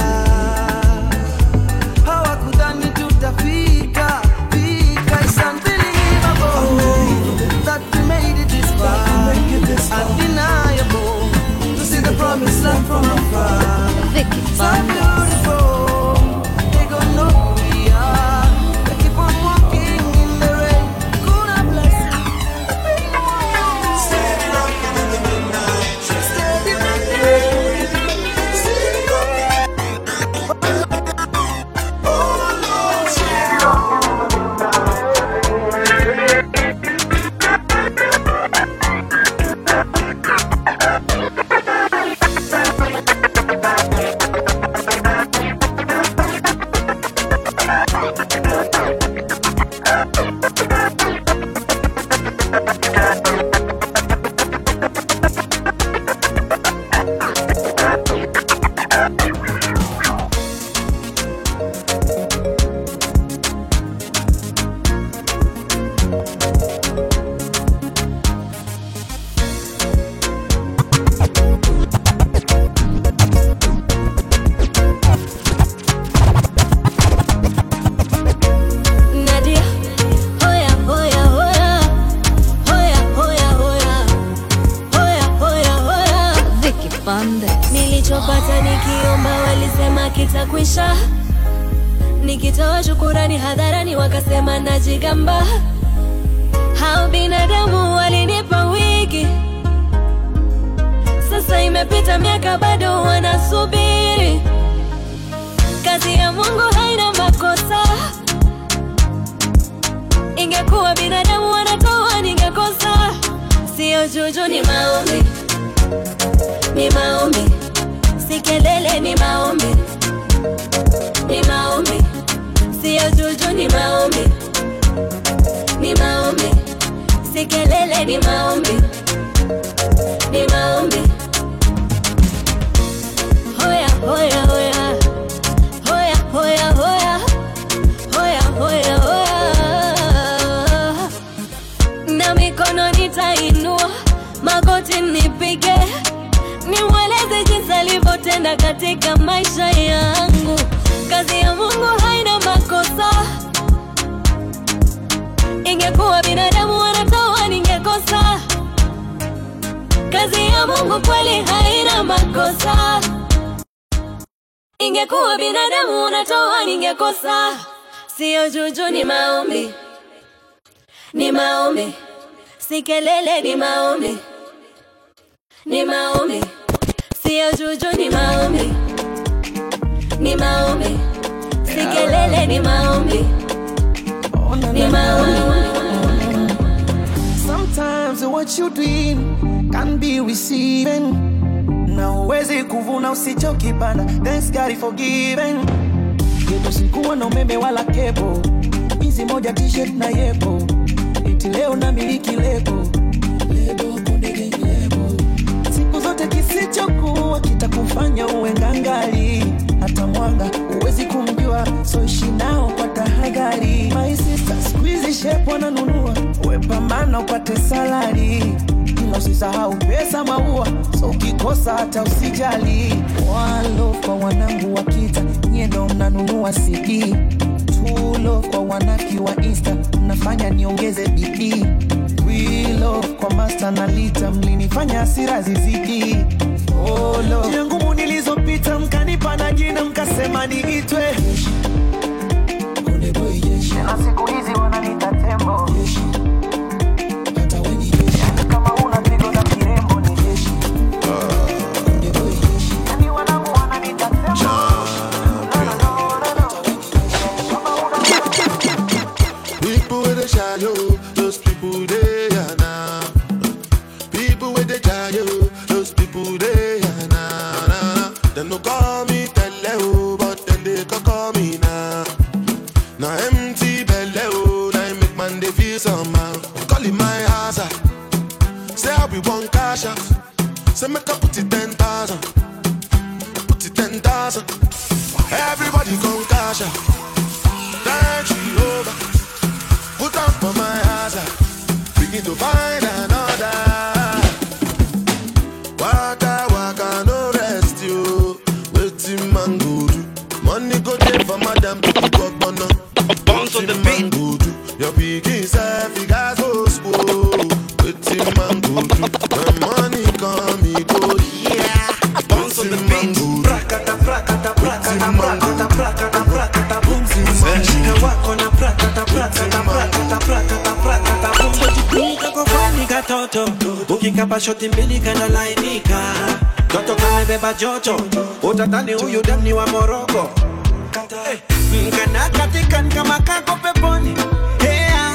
hawakudhani tutafika fika. It's unbelievable that we made it this far. Undeniable to see the promised land from afar. So beautiful, they gon' know who we are. They keep on walking in the rain. Kuna blessing. Steady rocking on the midnight train. Steady rocking. Steady rocking. Oh Lord, steady Nadia, hoya hoya hoya, hoya hoya hoya, hoya hoya hoya. Vicky Bande. Nilichopata nikiomba walisema kitakwisha, nikitoa shukurani hadharani wakasema najigamba. Hao binadamu walinipa wiki, sasa imepita miaka bado wanasubiri. Kazi ya Mungu haina makosa, ingekuwa binadamu wanatoa ningekosa. Sio juju, ni maombi, ni maombi, si kelele, ni maombi, ni maombi, sio juju, ni maombi, ni maombi, si kelele, ni maombi, ni maombi. Hoya hoya hoya, hoya hoya hoya, hoya hoya hoya. Na mikono nitainua, magoti nipige, nimweleze jinsi alivyotenda katika maisha yangu. Kazi ya Mungu haina makosa, ingekuwa binadamu wanatoa ningekosa. Kazi ya Mungu kweli haina makosa, ingekuwa binadamu wanatoa ningekosa. Sio juju, ni maombi, ni maombi, si kelele, ni maombi, ni maombi, sio juju, ni maombi, ni maombi, si kelele, ni maombi, ni maombi. Sometimes what you doing can be receiving. Na uwezi kuvuna usichokipanda, thanks God forgiven. Yetu sikuwa na umeme wala kepo, hizi moja t-shirt na yepo, eti leo na miliki lebo, lebo konde gang lebo. Siku zote kisichokuwa kitakufanya uwe ngangali, hata mwanga uwezi kumjua, so ishi nao kwa tahadhari. My sister squeeze shape wananunua, uwe pambana upate salary, ila usisahau pesa maua, so ukikosa hata usijali. Walo kwa wanangu wa kita, nyie ndo mnanunua CD. Tulo kwa wanaki wa Insta, mnafanya niongeze bidii. We love kwa master na lita, mlinifanya hasira zizidi. Oh no. Njia ngumu nilizopita mkanipa na jina mkasema niitwe. Na siku hizi wananiita tembo. Hata kama una pigo la kirembo ni jeshi. Yani wanangu wananiita tembo. People with a shadow, those people they are now. People with a shadow, those people they are now. They no call me Teleo, but then they call me now. Now empty belly, oh, now I make man they feel somehow. Call it my house, say I be one cash out. Say make I put it 10,000, put it 10,000. Everybody come cash out. Thank you over. Put up for my house, begin to find another. Waka, no rest you. Waiting man go do. Money go there for madam to go bono. Bounce on the beat. Your picking self, you guys go school. Waiting man go do. When money come, he go yeah. Bounce on the beat. Prakata, prakata, prakata, prakata, prakata, prakata, boom. Wako na prakata, prakata, prakata, prakata, prakata, boom. Jipika kufani katoto, ukikapa shoti mbili kana lainika. Toto kamebeba joto, utatani huyu demni wa Moroko. Mkana katikan kama kako peponi. Hea,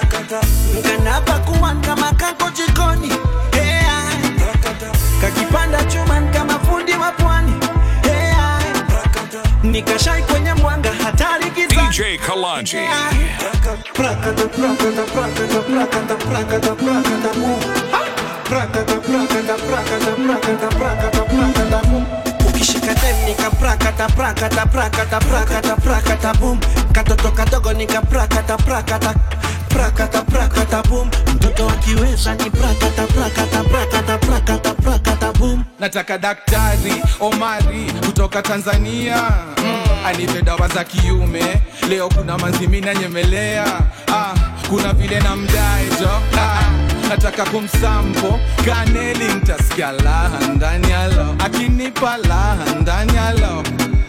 mkana pakuan kama kako jikoni. Hea, kakipanda chuman kama fundi wa pwani. Hea, nikashai kwenye mwanga hatari giza. DJ Kalonji. Prakata, prakata, prakata, prakata, prakata, prakata, boom. Prakata, prakata, prakata, prakata, prakata, prakata, boom. Ukishika dem nika prakata, prakata, prakata, prakata, prakata, boom. Katoto kadogo nika prakata, prakata, prakata, prakata, boom. Mtoto akiweza ni prakata, prakata, prakata, prakata, prakata, boom. Nataka daktari Omari kutoka Tanzania, anipe dawa za kiume. Leo kuna manzimi na nyemelea, kuna vile na mdaejo. Nataka kumsampo kaneli, nitasikia laha ndani alo, akinipa laha ndani alo.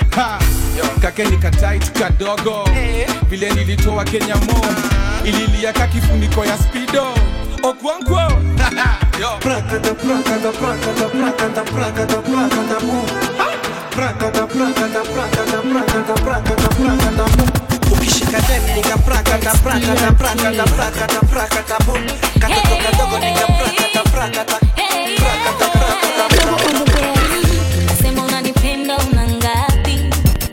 Kake nikatight kadogo, vile nilitoa Kenya mo, ililia kakifuniko ya speedo. Okwankwo prakata, prakata, prakata, prakata, prakata, prakata, boom. Prakata, prakata, prakata, prakata, prakata, prakata, boom. Ukishika dem nika prakata, prakata, prakata, prakata, prakata, boom. Katoto kadogo nika prakata, prakata, prakata, prakata, boom. Nasema unanipenda una ngapi?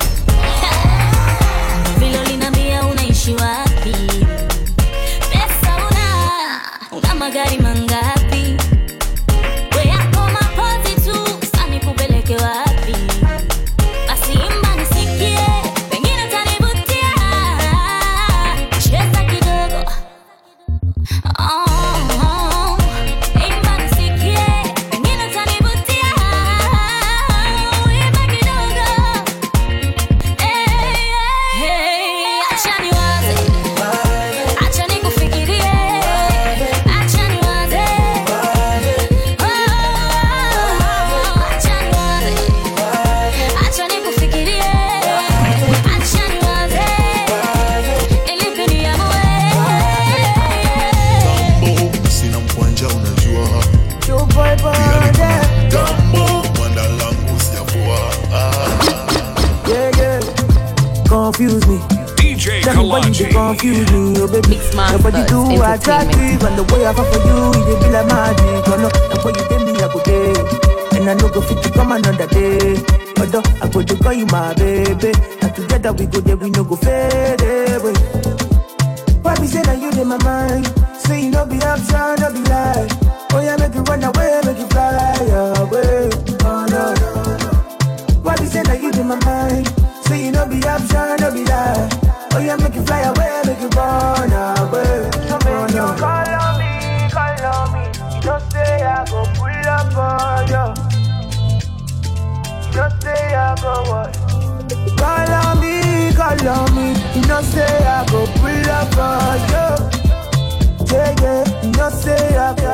Vilo linambia unaishi wapi? Pesa una magari mangapi? We yako mapozi tu, sani kupeleke wapi? Basi imba nisikie, pengine utanivutia. Cheza kidogo. Imba nisikie, pengine utanivutia. Imba kidogo. Hey, acha niwaze, acha nikufikirie, acha niwaze, acha niwaze, acha nikufikirie, acha niwaze, nilipe niamue. Sina mkwanja unajua. Gambo, mwanda langu sijafua. Yeah. Confuse me. DJ Tell me why you dey confuse me, oh baby. Nobody do attractive, and the way I fall for you, it be like magic. Oh no, the way you get me, I go day, and I no go fit to come another day. Although I go to call you my baby, and together we go there, we no go fade away. Why be say that you in my mind? Say you no be option, no be lie. Oh yeah, make you run away, make you fly away. Oh no. Why be say that you in my mind? Say you no be option, no be lie. Oh yeah, make you fly away, make you run away. Oh no. Call on me. You don't say I go pull up on you. You don't say I go what? Call on me. You don't say I go pull up on you. yeah. You know say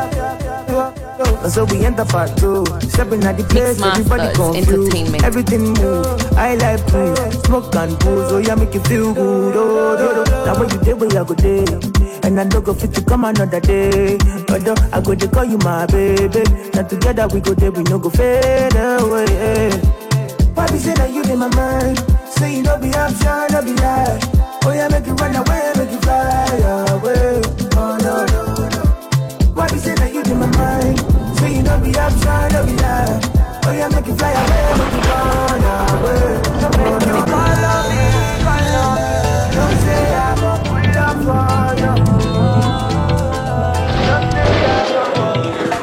so we enter part 2. Stepping at the place, everybody confused. Everything move, I like food. Smoke and booze, oh yeah, make you feel good. Now when you day, where I go day. And I don't go fit to come another day. Although I go to call you my baby. Now together we go there, we no go fade away. Why be say that you in my mind? Say you no be option, no be lie. Oh yeah, make you run away, make you fly away. Oh no, no, no. Why be say that you in my mind? Say you no be option, no be lie. Oh yeah, make you fly away, make you run away. Oh no, follow me, follow me. Don't say I'm a pull up for you. Don't say I'm a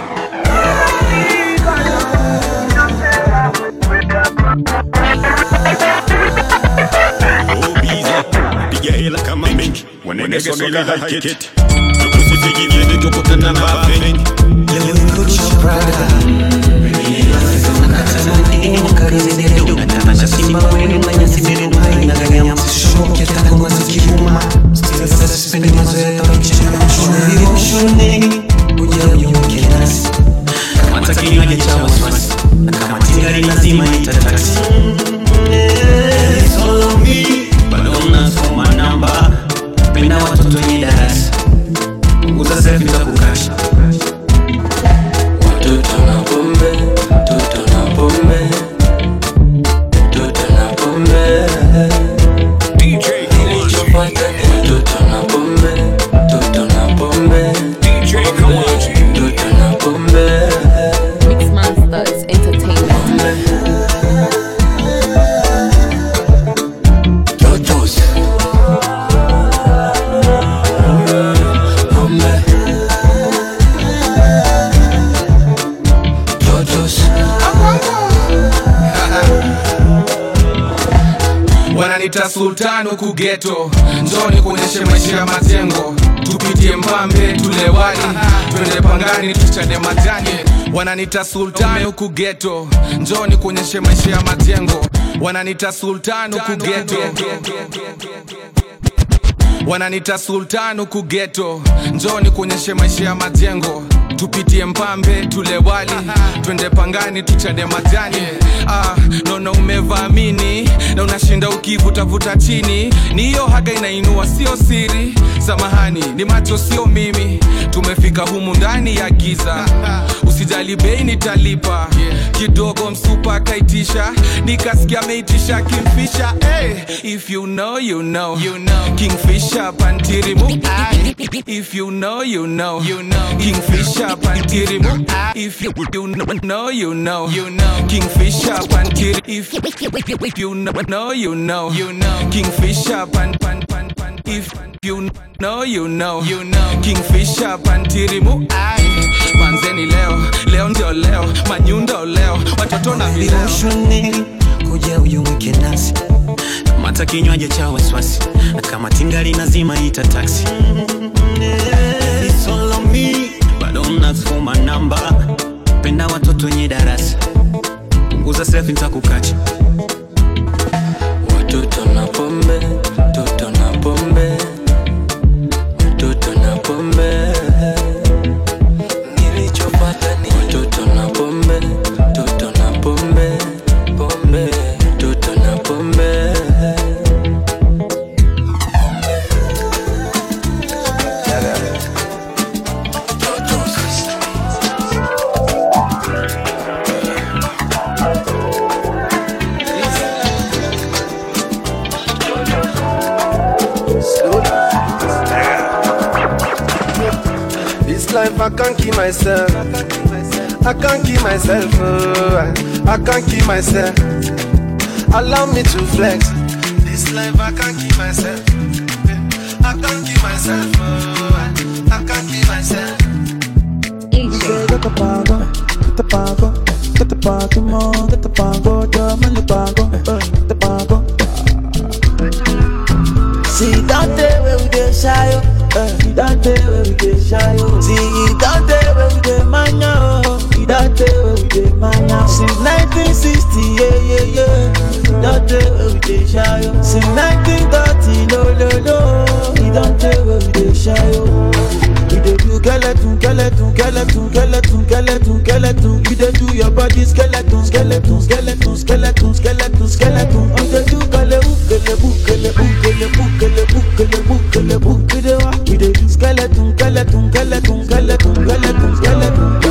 when they get so little high kit, the pussy to give you the put in another thing. You could show pride. Follow me, but don't ask for my number. Penda watoto wenye darasa, punguza selfie za kukasha. Watoto na pombe, toto na pombe, toto na pombe. DJ Kalachi. Toto na pombe, toto na pombe. DJ Kalachi. Toto na pombe. Mixmasters Entertainment. Totos. Wananita sultano kugeto, njoni kuonyeshe maisha ya majengo. Tupitie Mbambe, tule wali, twende Pangani, tuchane majani. Wananita sultano kugeto, njoni kuonyeshe maisha ya majengo. Wananita sultano kugeto, wananita sultano kugeto, njoni kuonyeshe maisha ya majengo. Tupitie Mbambe, tule wali, twende Pangani, tuchane majani. Nono umevamini na unashinda ukivuta chini. Ni hiyo haga inainua, sio siri. Samahani, ni macho sio mimi. Tumefika humu ndani ya giza. Usijali bei nitalipa. Kidogo msupa kaitisha, nikasikia meitisha Kingfisher. Hey, if you know, you know, you know. Kingfisher pantirimu. If you know, you know, you know. Kingfisher pantirimu. If you know, you know, you know. Kingfisher pantirimu. If you know, you know, you know. Kingfisher pan. If you know, you know, you know. Kingfisher pantirimu. Manzeni leo ndio leo, manyundo leo, watoto na vileo. Kuja uyumuke nasi, kamata kinywaji cha wasiwasi, na kama tingali nazima ita taxi. It's all on me, but don't ask for my number. Penda watoto wenye darasa, punguza selfie nitakukacha. Watoto na pombe, toto na pombe, watoto na pombe. Nilichopata ni watoto na pombe, toto na pombe, pombe, toto na pombe. This life I can't keep myself. I can't keep myself. I can't keep myself. Allow me to flex. This life I can't keep myself. I can't keep myself. I can't keep myself. Get the pago, get the pago, get the pago, more, get the pago, man the pago, get the pago. See that day where we get shy, that day where we get shy. See that day where we get mania, that day where we get mania. Since 1960, yeah. That day where we get shy. Since 1930, no. That day where we get shy. We skeleton, skeleton, skeleton, skeleton, skeleton. You dey do your body skeleton, skeleton, skeleton, skeleton, skeleton, skeleton. You dey do skeleton, skeleton, skeleton, skeleton, skeleton, skeleton.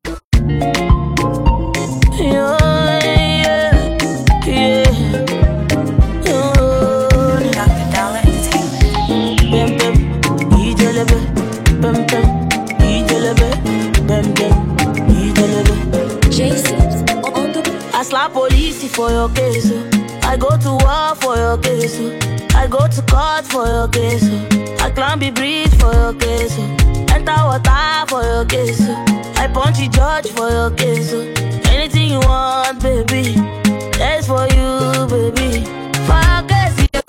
I slap police for your case. I go to war for your case. I go to court for your case. I climb the bridge for your case. Enter water for your case. I punch the judge for your case. Anything you want, baby, that's for you, baby. For your case, yo.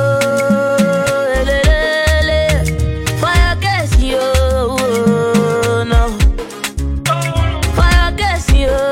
For your case, yo. No. For your case, yo.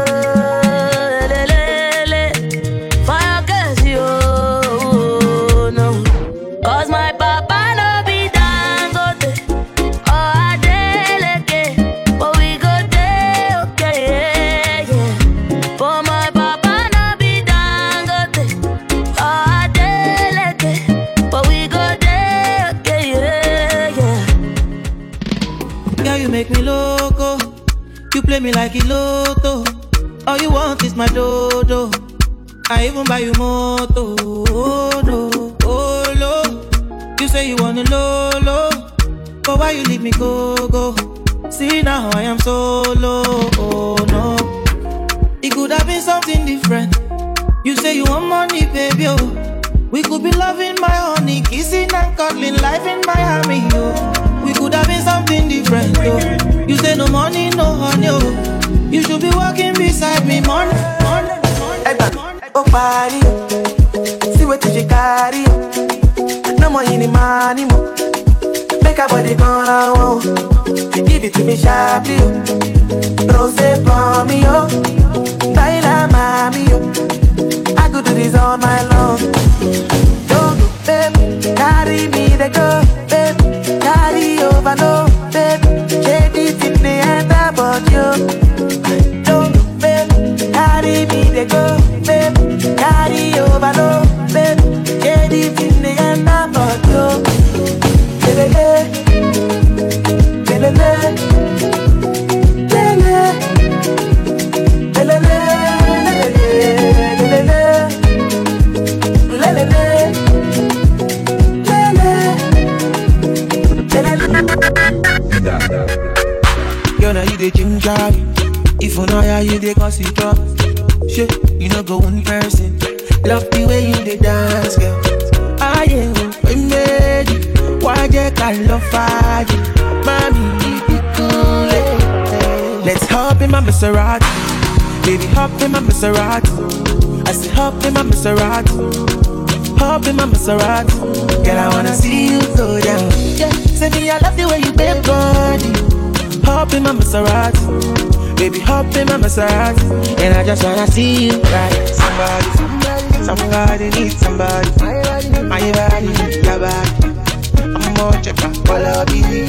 Make me loco, you play me like a lotto. All you want is my dodo. I even buy you moto. Oh no, oh no. You say you want a lolo, but why you leave me go? See now I am solo. Oh no, it could have been something different. You say you want money, baby. Oh, we could be loving my honey, kissing and cuddling, life in Miami. Oh. We could have been something different, yo. You say no money, no honey, yo. You should be walking beside me, money. Oh, party, see what you carry. No more any money, mo. Make a body gone out, give it to me sharply, yo. Rose for me, yo. Baila, mami, yo. I could do this all my long. Don't go, babe, carry me the go, babe. Carry over, no, babe. Shade it in the end about you. Don't go, babe. Carry me, they go, babe. Carry over, no, babe. Shade it in the end about you. Lelele, lelele, lelele, lelele, lelele, Yo, now you the ginger. If you know how you the consider. Shit, you know go one person. Love the way you the dance, girl. I am made it. Why you can't love fire? Mommy, you be cool. Let's hop in my Maserati. Baby, hop in my Maserati. I said hop in my Maserati. Hop in my Maserati. Girl, I wanna see you go down. Yeah, say me I love the way you bend body. Hop in my Maserati. Baby, hop in my Maserati. And I just wanna see you right. Somebody needs somebody. My body needs your body. I'm more check out, follow you.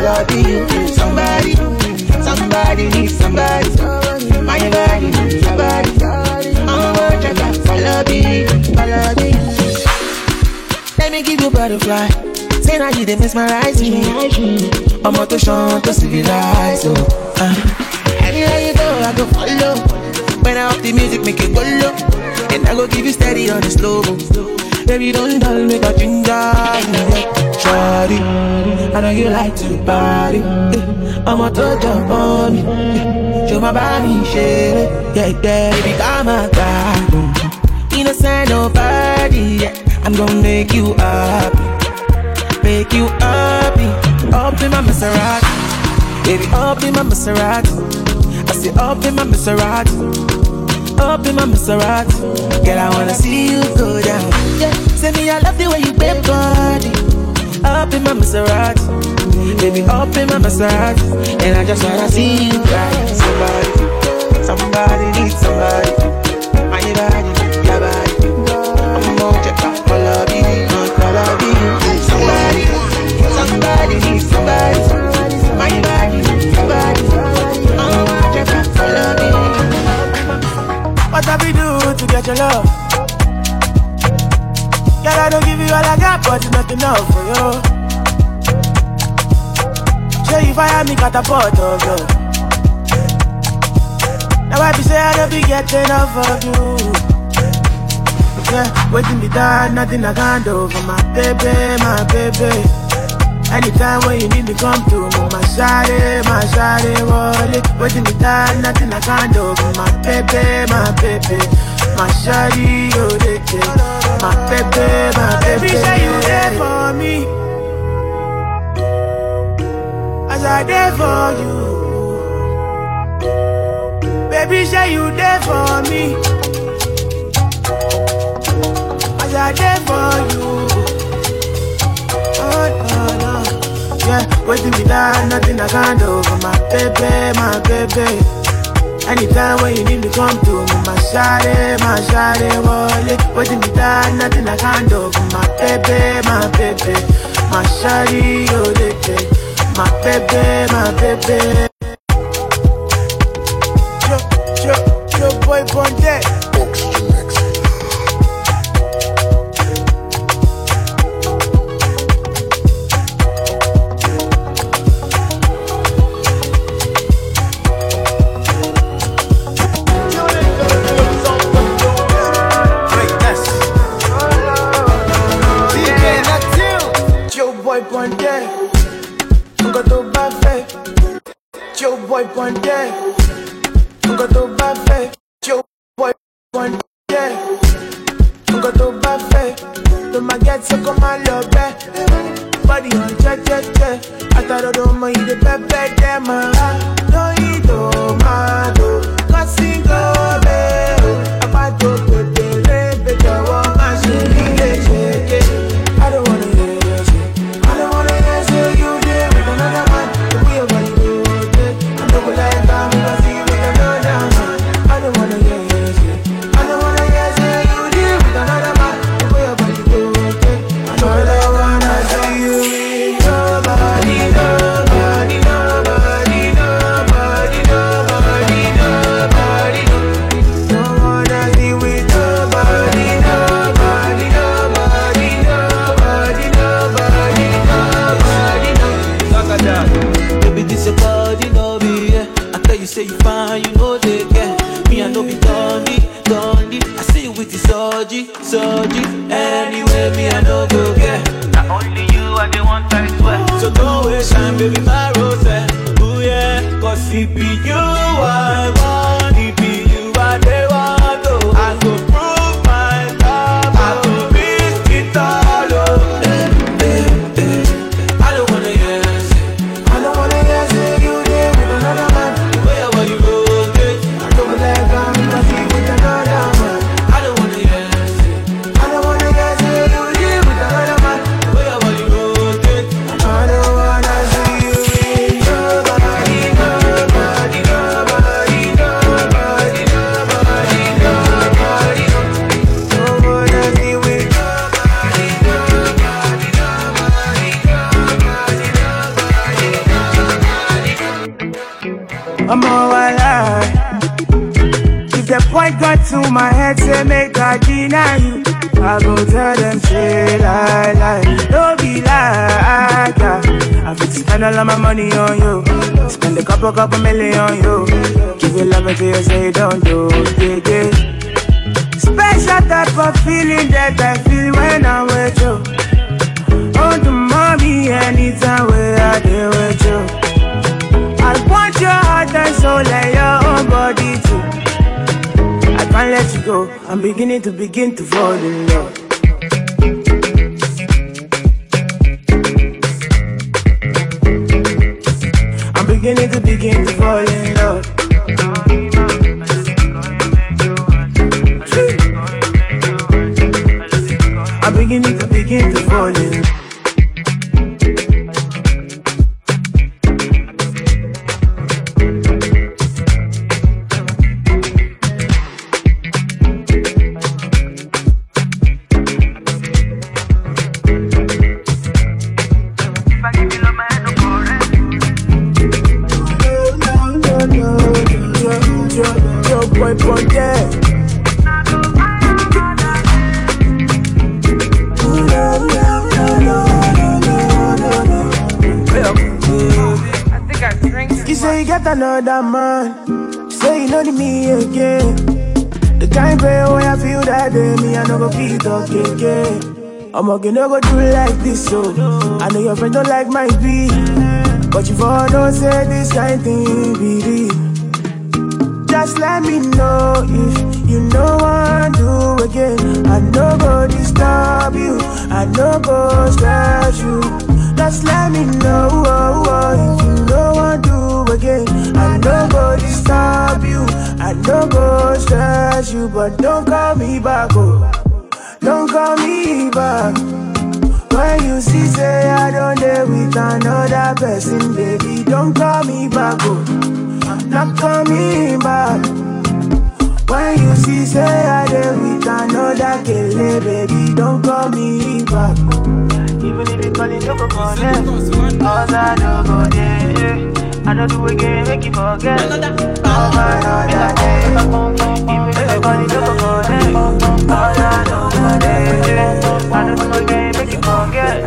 Somebody needs somebody. My body needs your body. I'm more check out, follow you. Let me give you butterfly. Say now you dey mesmerize me. I'm out to show to civilize. Anywhere you go, I go follow. When I up the music, make it go low. And I go give you steady on the slow. Baby, don't dull, make a ginger. Shawty, I know you like to party. I'm out to jump on me. Show my body, shake it. Yeah, baby, come on, God. Innocent, nobody. Yeah. I'm gonna make you happy. Make you happy. Up in my Maserati. Baby, up in my Maserati. I say up in my Maserati. Up in my Maserati. Girl, I wanna see you go down. Yeah, say me I love the way you bend body. Up in my Maserati. Baby, up in my Maserati. And I just wanna see you right. Somebody needs somebody. My body needs your body. I'm gonna check out all of you. Somebody needs somebody. My body needs want your love. Girl, I don't give you all I got, but it's not enough for you. Show you fire me catapult of you. Now I be say I don't be getting enough of you. Yeah, waiting be done, nothing I can do for my baby, my baby. Anytime when you need me, come through. My shawty, wallet. Waiting me done, nothing I can do for my baby, my baby. My shawty, you did it. My baby, my baby. Say you there for me, as I there for you. Baby, say you there for me, as I there for you. Oh, no, no. Yeah, waiting me down, nothing I can do for my baby, my baby. Anytime when you need me, come to me. My shawty, wallet. Waiting me down, nothing I can do for my baby, my baby. My shawty, you did it. My baby, my baby. Yo, boy, born dead. One day, I'm gonna do buffet. Joe boy, one day, I'm gonna do buffet. Do my get so come my love back. Body on check. I thought I don't mind the pepe them. No, you don't mind. Cause you go there. I'm about to put the red bit of my shit. I don't wanna hear you say. I don't wanna hear you there with another man. The way about you. Say you fine, you know they get me. I know be Dondi. I see you with the soji. Anyway, me I know go get. Not only you, I the one I swear. So don't waste time, baby, my rose. Ooh yeah, cause it be you I want, it be you I they want to. I go prove my love, I go risk it all. I don't wanna hear say you there with another man. I'm all alive. If the point got to my head, say make I deny you, I go tell them say lie. Don't be like that. I fit spend all of my money on you, spend a couple million on you. Give you love until you say don't do, yeah. Special type of feeling that I feel when I'm with you. Oh, the mommy anytime where I deal with you. I want your heart and soul and your own body too. I can't let you go. I'm beginning to fall in love. I'm beginning to fall in love. I'm beginning to fall in love. get another man. Say you know me again. The kind way where I feel that day, me I no go feel talk again. I'm gonna go do like this, so I know your friend don't like my beat, but you for don't say this kind thing be real. Just let me know if you know what to do again. I no go disturb you, I no go stress you. Just let me know if you know what to do again. I no go disturb you, I no go stress you. But don't call me back, oh, don't call me back. When you see say I don't dare with another person, baby, don't call me back, oh, I'm not coming back. When you see say I dare with another killer, baby, don't call me back. Even if you call it, don't go connect. All I don't go there. I don't do again, make you forget. Another day. Even if you call it, don't go connect. All I don't go there. I don't do again, make you forget.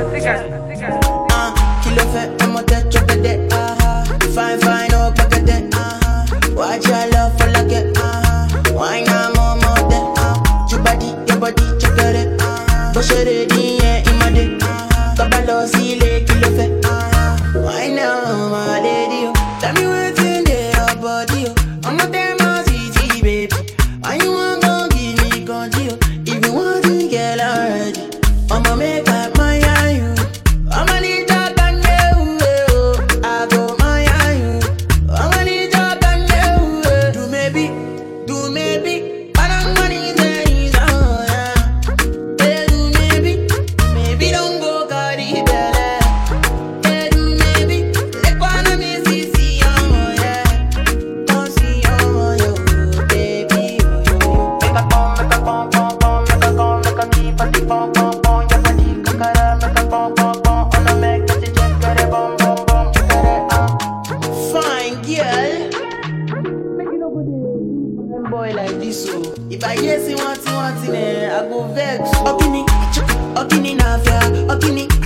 Kilo fait, I'm on that chocolate day. Fine, fine, oh, chocolate. Watch your love for like it. Why not more day? Your body, chocolate. Push it in, yeah, in my day. Kabalo, see, kilo fait. Why now, my lady? Tell me what's in there, your body. I'm not there, my CG, baby. Why you want to give me control? If you want to get already, I'ma make up my eye, you. I'ma need that and you. I go my eye, you. I'ma need that and you. Do maybe. But I'm money there, oh yeah. Hey, do maybe don't go carry belly. Hey, do maybe. Let one of me see, oh yeah. Don't see, oh yo, baby, oh. Make a pom, make a pom, pom, pom, make a pom, make a keep a deep pom, pom, pom, ya pa di kakara, make a pom, pom, pom, on a make a check, get a bom, bom, bom, fine girl. Make it over there, boy like this, so if I hear say want it, I go vex. Okini, na fair, okini.